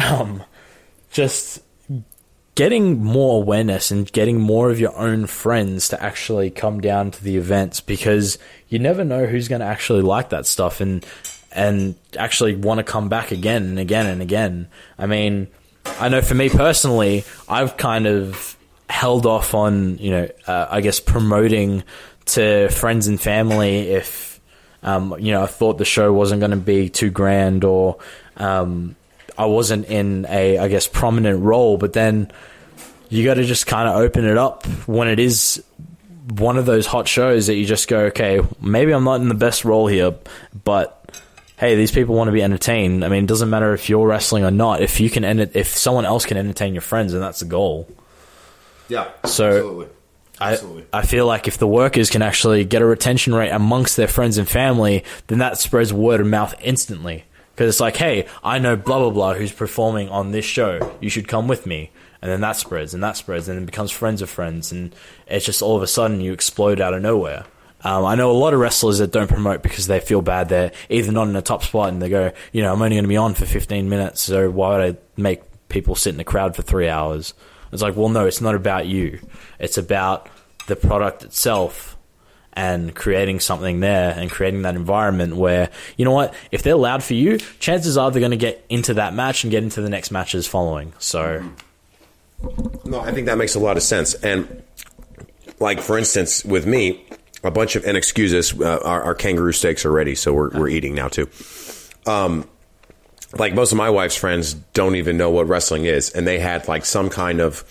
just getting more awareness and getting more of your own friends to actually come down to the events, because you never know who's going to actually like that stuff and actually want to come back again and again and again. I mean, I know for me personally, I've kind of held off on, I guess promoting to friends and family if, I thought the show wasn't going to be too grand, or I wasn't in a, I guess, prominent role. But then you got to just kind of open it up when it is one of those hot shows that you just go, okay, maybe I'm not in the best role here, but hey, these people want to be entertained. I mean, it doesn't matter if you're wrestling or not. If you can, if someone else can entertain your friends, then that's the goal. Yeah, so absolutely. I feel like if the workers can actually get a retention rate amongst their friends and family, then that spreads word of mouth instantly. Because it's like, hey, I know blah, blah, blah who's performing on this show. You should come with me. And then that spreads, and it becomes friends of friends. And it's just all of a sudden you explode out of nowhere. I know a lot of wrestlers that don't promote because they feel bad. They're either not in a top spot and they go, I'm only going to be on for 15 minutes, so why would I make people sit in the crowd for 3 hours? It's like, well, no, it's not about you. It's about the product itself and creating something there and creating that environment where, you know what, if they're loud for you, chances are they're going to get into that match and get into the next matches following. So, no, I think that makes a lot of sense. And like, for instance, with me, a bunch of, and excuse us, our kangaroo steaks are ready, so we're eating now too. like most of my wife's friends don't even know what wrestling is, and they had like some kind of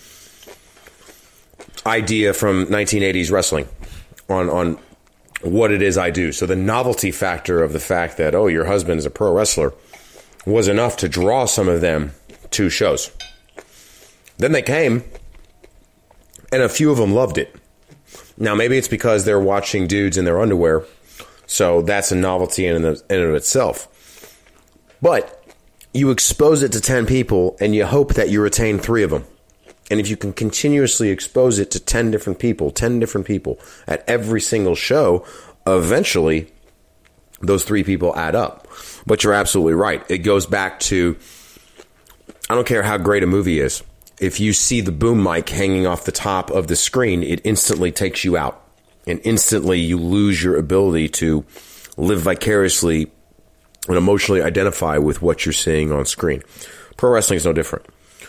idea from 1980s wrestling on what it is I do. So the novelty factor of the fact that, oh, your husband is a pro wrestler was enough to draw some of them to shows. Then they came, and a few of them loved it. Now, maybe it's because they're watching dudes in their underwear, so that's a novelty in and of itself. But you expose it to 10 people, and you hope that you retain 3 of them. And if you can continuously expose it to 10 different people at every single show, eventually those 3 people add up. But you're absolutely right. It goes back to, I don't care how great a movie is. If you see the boom mic hanging off the top of the screen, it instantly takes you out. And instantly you lose your ability to live vicariously and emotionally identify with what you're seeing on screen. Pro wrestling is no different.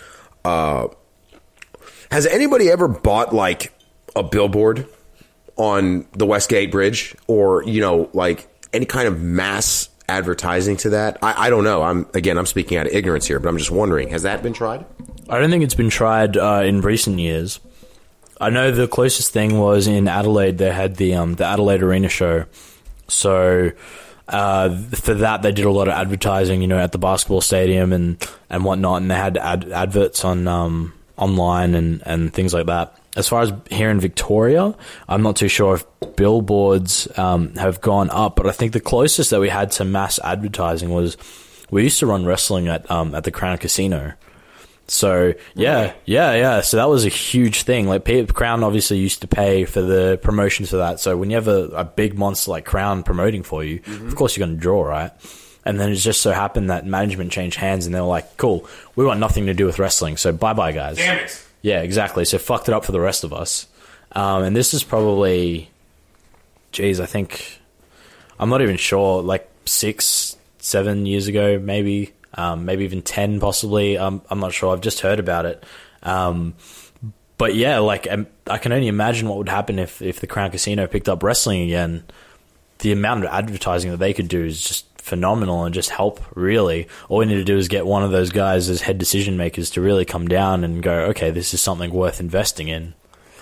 Has anybody ever bought like a billboard on the Westgate Bridge, or, you know, like any kind of mass advertising to that? I don't know. I'm speaking out of ignorance here, but I'm just wondering, has that been tried? I don't think it's been tried in recent years. I know the closest thing was in Adelaide. They had the Adelaide Arena show. So for that, they did a lot of advertising, you know, at the basketball stadium and whatnot, and they had adverts on online and things like that. As far as here in Victoria, I'm not too sure if billboards have gone up, but I think the closest that we had to mass advertising was we used to run wrestling at the Crown Casino. So yeah. So that was a huge thing. Like Crown obviously used to pay for the promotions for that. So when you have a big monster like Crown promoting for you, of course you're going to draw, right? And then it just so happened that management changed hands, and they were like, "Cool, we want nothing to do with wrestling. So bye, guys." Damn it. Yeah, exactly. So fucked it up for the rest of us. And this is probably, I think, I'm not even sure, like 6-7 years ago, maybe even 10 possibly. I'm not sure. I've just heard about it. But yeah, like I can only imagine what would happen if the Crown Casino picked up wrestling again. The amount of advertising that they could do is just phenomenal and just help, really. All we need to do is get one of those guys as head decision makers to really come down and go, okay, this is something worth investing in.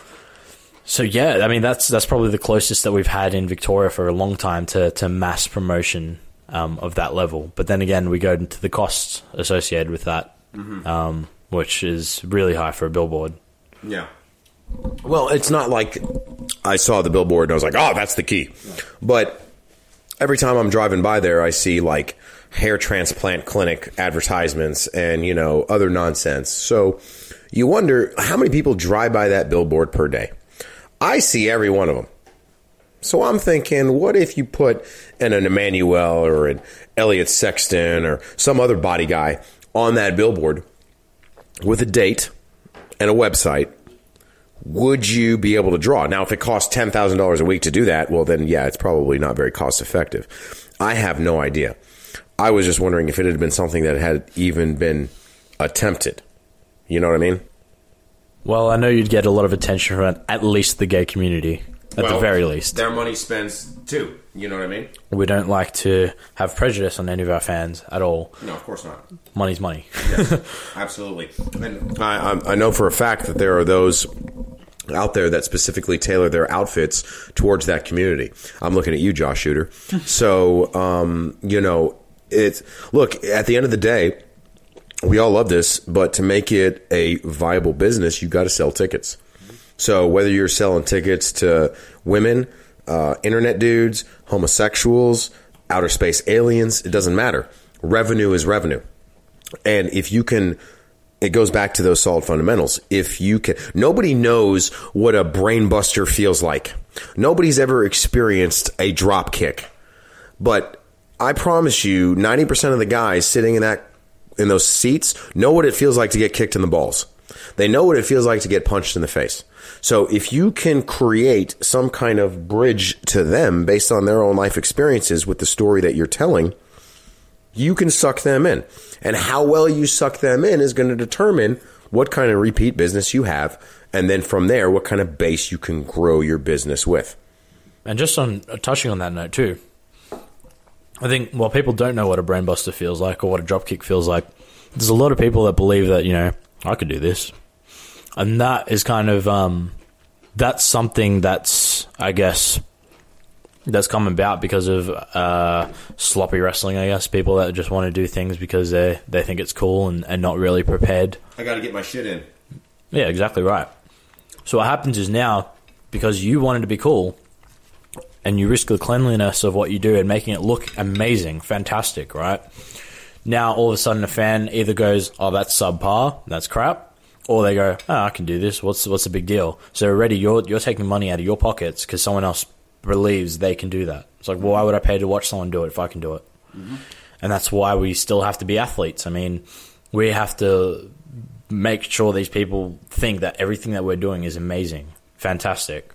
So yeah, I mean, that's probably the closest that we've had in Victoria for a long time to mass promotion of that level. But then again, we go into the costs associated with that, which is really high for a billboard. Yeah. Well, it's not like I saw the billboard and I was like, oh, that's the key. But every time I'm driving by there, I see like hair transplant clinic advertisements and, you know, other nonsense. So you wonder how many people drive by that billboard per day. I see every one of them. So I'm thinking, what if you put an Emmanuel or an Elliot Sexton or some other body guy on that billboard with a date and a website? Would you be able to draw? Now, if it costs $10,000 a week to do that, well, then, yeah, it's probably not very cost effective. I have no idea. I was just wondering if it had been something that had even been attempted. You know what I mean? Well, I know you'd get a lot of attention from at least the gay community, at the very least. Their money spends too. You know what I mean? We don't like to have prejudice on any of our fans at all. No, of course not. Money's money. Yes, absolutely. And I know for a fact that there are those out there that specifically tailor their outfits towards that community. I'm looking at you, Josh Shooter. So, you know, look, at the end of the day, we all love this, but to make it a viable business, you got to sell tickets. So whether you're selling tickets to women, internet dudes, homosexuals, outer space aliens, it doesn't matter. Revenue is revenue. And if you can, it goes back to those solid fundamentals. If you can, nobody knows what a brain buster feels like. Nobody's ever experienced a drop kick. But I promise you, 90% of the guys sitting in those seats know what it feels like to get kicked in the balls. They know what it feels like to get punched in the face. So if you can create some kind of bridge to them based on their own life experiences with the story that you're telling, you can suck them in. And how well you suck them in is going to determine what kind of repeat business you have. And then from there, what kind of base you can grow your business with. And just on touching on that note too, I think, well, people don't know what a brainbuster feels like or what a dropkick feels like. There's a lot of people that believe that, I could do this. And that is kind of, that's something that's, I guess, that's come about because of sloppy wrestling, I guess. People that just want to do things because they think it's cool and not really prepared. I got to get my shit in. Yeah, exactly right. So what happens is now, because you wanted to be cool, and you risk the cleanliness of what you do and making it look amazing, fantastic, right? Now, all of a sudden, a fan either goes, oh, that's subpar, that's crap, or they go, oh, I can do this, what's the big deal? So already you're taking money out of your pockets because someone else believes they can do that. It's like, well, why would I pay to watch someone do it if I can do it? Mm-hmm. And that's why we still have to be athletes. I mean, we have to make sure these people think that everything that we're doing is amazing, fantastic.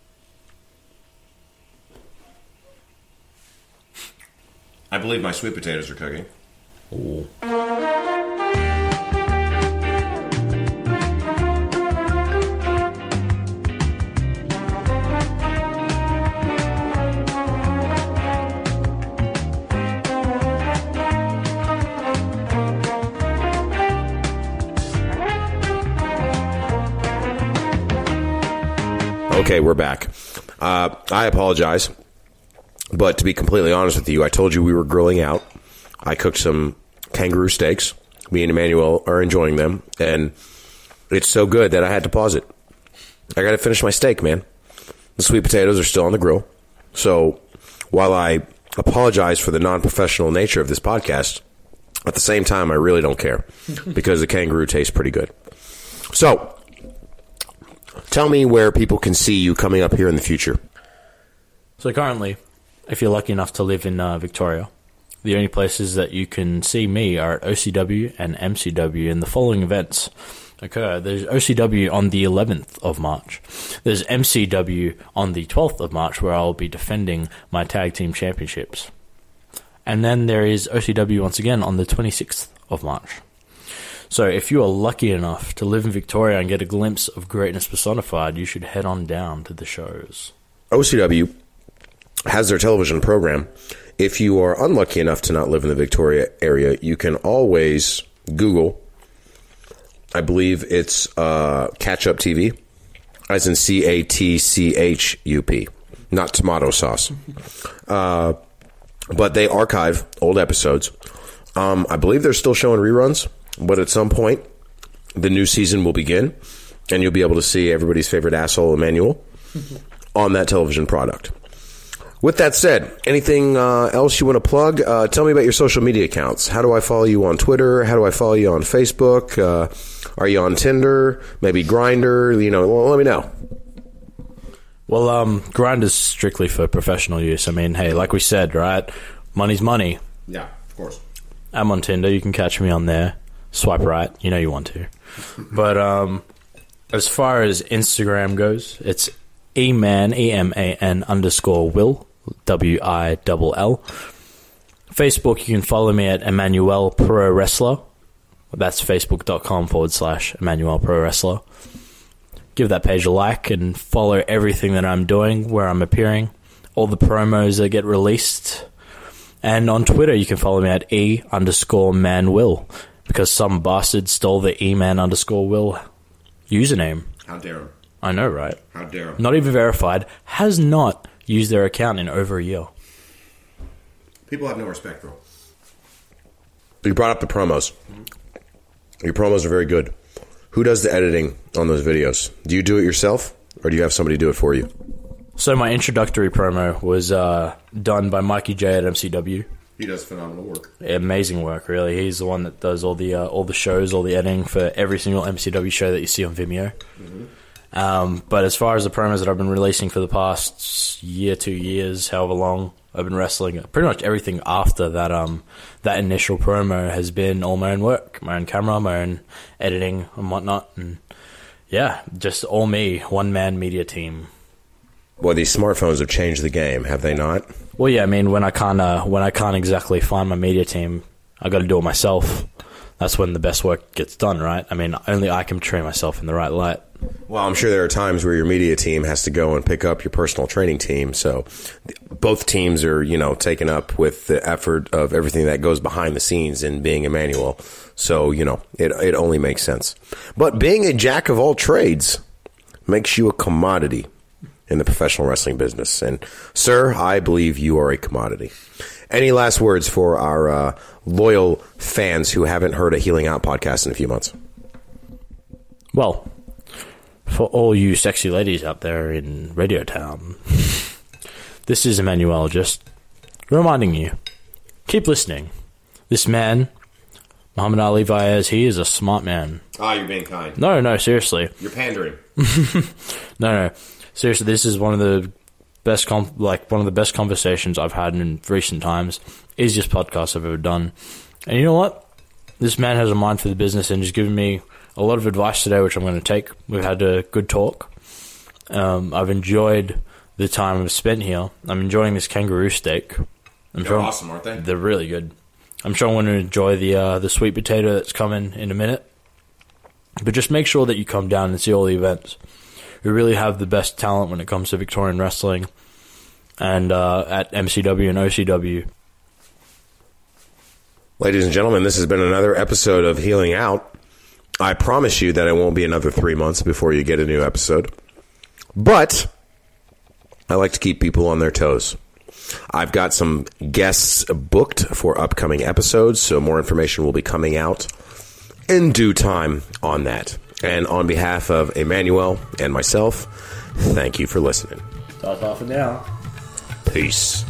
I believe my sweet potatoes are cooking. Ooh. Okay, we're back. I apologize, but to be completely honest with you, I told you we were grilling out. I cooked some kangaroo steaks. Me and Emmanuel are enjoying them, and it's so good that I had to pause it. I got to finish my steak, man. The sweet potatoes are still on the grill. So while I apologize for the non-professional nature of this podcast, at the same time, I really don't care because the kangaroo tastes pretty good. So tell me where people can see you coming up here in the future. So currently, if you're lucky enough to live in Victoria, the only places that you can see me are at OCW and MCW, and the following events occur. There's OCW on the 11th of March. There's MCW on the 12th of March, where I'll be defending my tag team championships. And then there is OCW once again on the 26th of March. So if you are lucky enough to live in Victoria and get a glimpse of greatness personified, you should head on down to the shows. OCW has their television program. If you are unlucky enough to not live in the Victoria area, you can always Google, I believe it's Catch Up TV, as in CATCHUP, not tomato sauce. But they archive old episodes. I believe they're still showing reruns, but at some point, the new season will begin, and you'll be able to see everybody's favorite asshole, Emmanuel, on that television product. With that said, anything else you want to plug? Tell me about your social media accounts. How do I follow you on Twitter? How do I follow you on Facebook? Are you on Tinder? Maybe Grindr? Let me know. Well, Grindr's strictly for professional use. I mean, hey, like we said, right? Money's money. Yeah, of course. I'm on Tinder. You can catch me on there. Swipe right. You know you want to. But as far as Instagram goes, it's eman, EMAN _ Will, WILL. Facebook, you can follow me at Emmanuel Pro Wrestler. That's facebook.com/Emmanuel Pro Wrestler. Give that page a like and follow everything that I'm doing, where I'm appearing, all the promos that get released. And on Twitter, you can follow me at E_ManWill, because some bastard stole the EMan_Will username. How dare him? I know, right? How dare him? Not even verified. Has not used their account in over a year. People have no respect, bro. You brought up the promos. Your promos are very good. Who does the editing on those videos? Do you do it yourself, or do you have somebody do it for you? So my introductory promo was done by Mikey J at MCW. He does phenomenal work. Amazing work, really. He's the one that does all the shows, all the editing for every single MCW show that you see on Vimeo. Mm-hmm. But as far as the promos that I've been releasing for the past year, 2 years, however long I've been wrestling, pretty much everything after that that initial promo has been all my own work, my own camera, my own editing and whatnot. And yeah, just all me, one-man media team. Well, these smartphones have changed the game, have they not? Well, yeah, I mean, when I can't exactly find my media team, I got to do it myself. That's when the best work gets done, right? I mean, only I can portray myself in the right light. Well, I'm sure there are times where your media team has to go and pick up your personal training team. So both teams are, taken up with the effort of everything that goes behind the scenes in being Emmanuel. So, it only makes sense. But being a jack of all trades makes you a commodity in the professional wrestling business. And, sir, I believe you are a commodity. Any last words for our loyal fans who haven't heard a Healing Out podcast in a few months? Well, for all you sexy ladies out there in Radio Town, this is Emmanuel just reminding you, keep listening. This man, Muhammad Ali Vaez, he is a smart man. Ah, you're being kind. No, seriously. You're pandering. No. Seriously, this is one of the best one of the best conversations I've had in recent times. Easiest podcast I've ever done. And you know what? This man has a mind for the business and has given me a lot of advice today, which I'm going to take. We've had a good talk. I've enjoyed the time I've spent here. I'm enjoying this kangaroo steak. They're awesome, aren't they? They're really good. I'm sure I'm going to enjoy the sweet potato that's coming in a minute. But just make sure that you come down and see all the events. We really have the best talent when it comes to Victorian wrestling and at MCW and OCW. Ladies and gentlemen, this has been another episode of Healing Out. I promise you that it won't be another 3 months before you get a new episode. But I like to keep people on their toes. I've got some guests booked for upcoming episodes, so more information will be coming out in due time on that. And on behalf of Emmanuel and myself, thank you for listening. Talk off and down. Peace.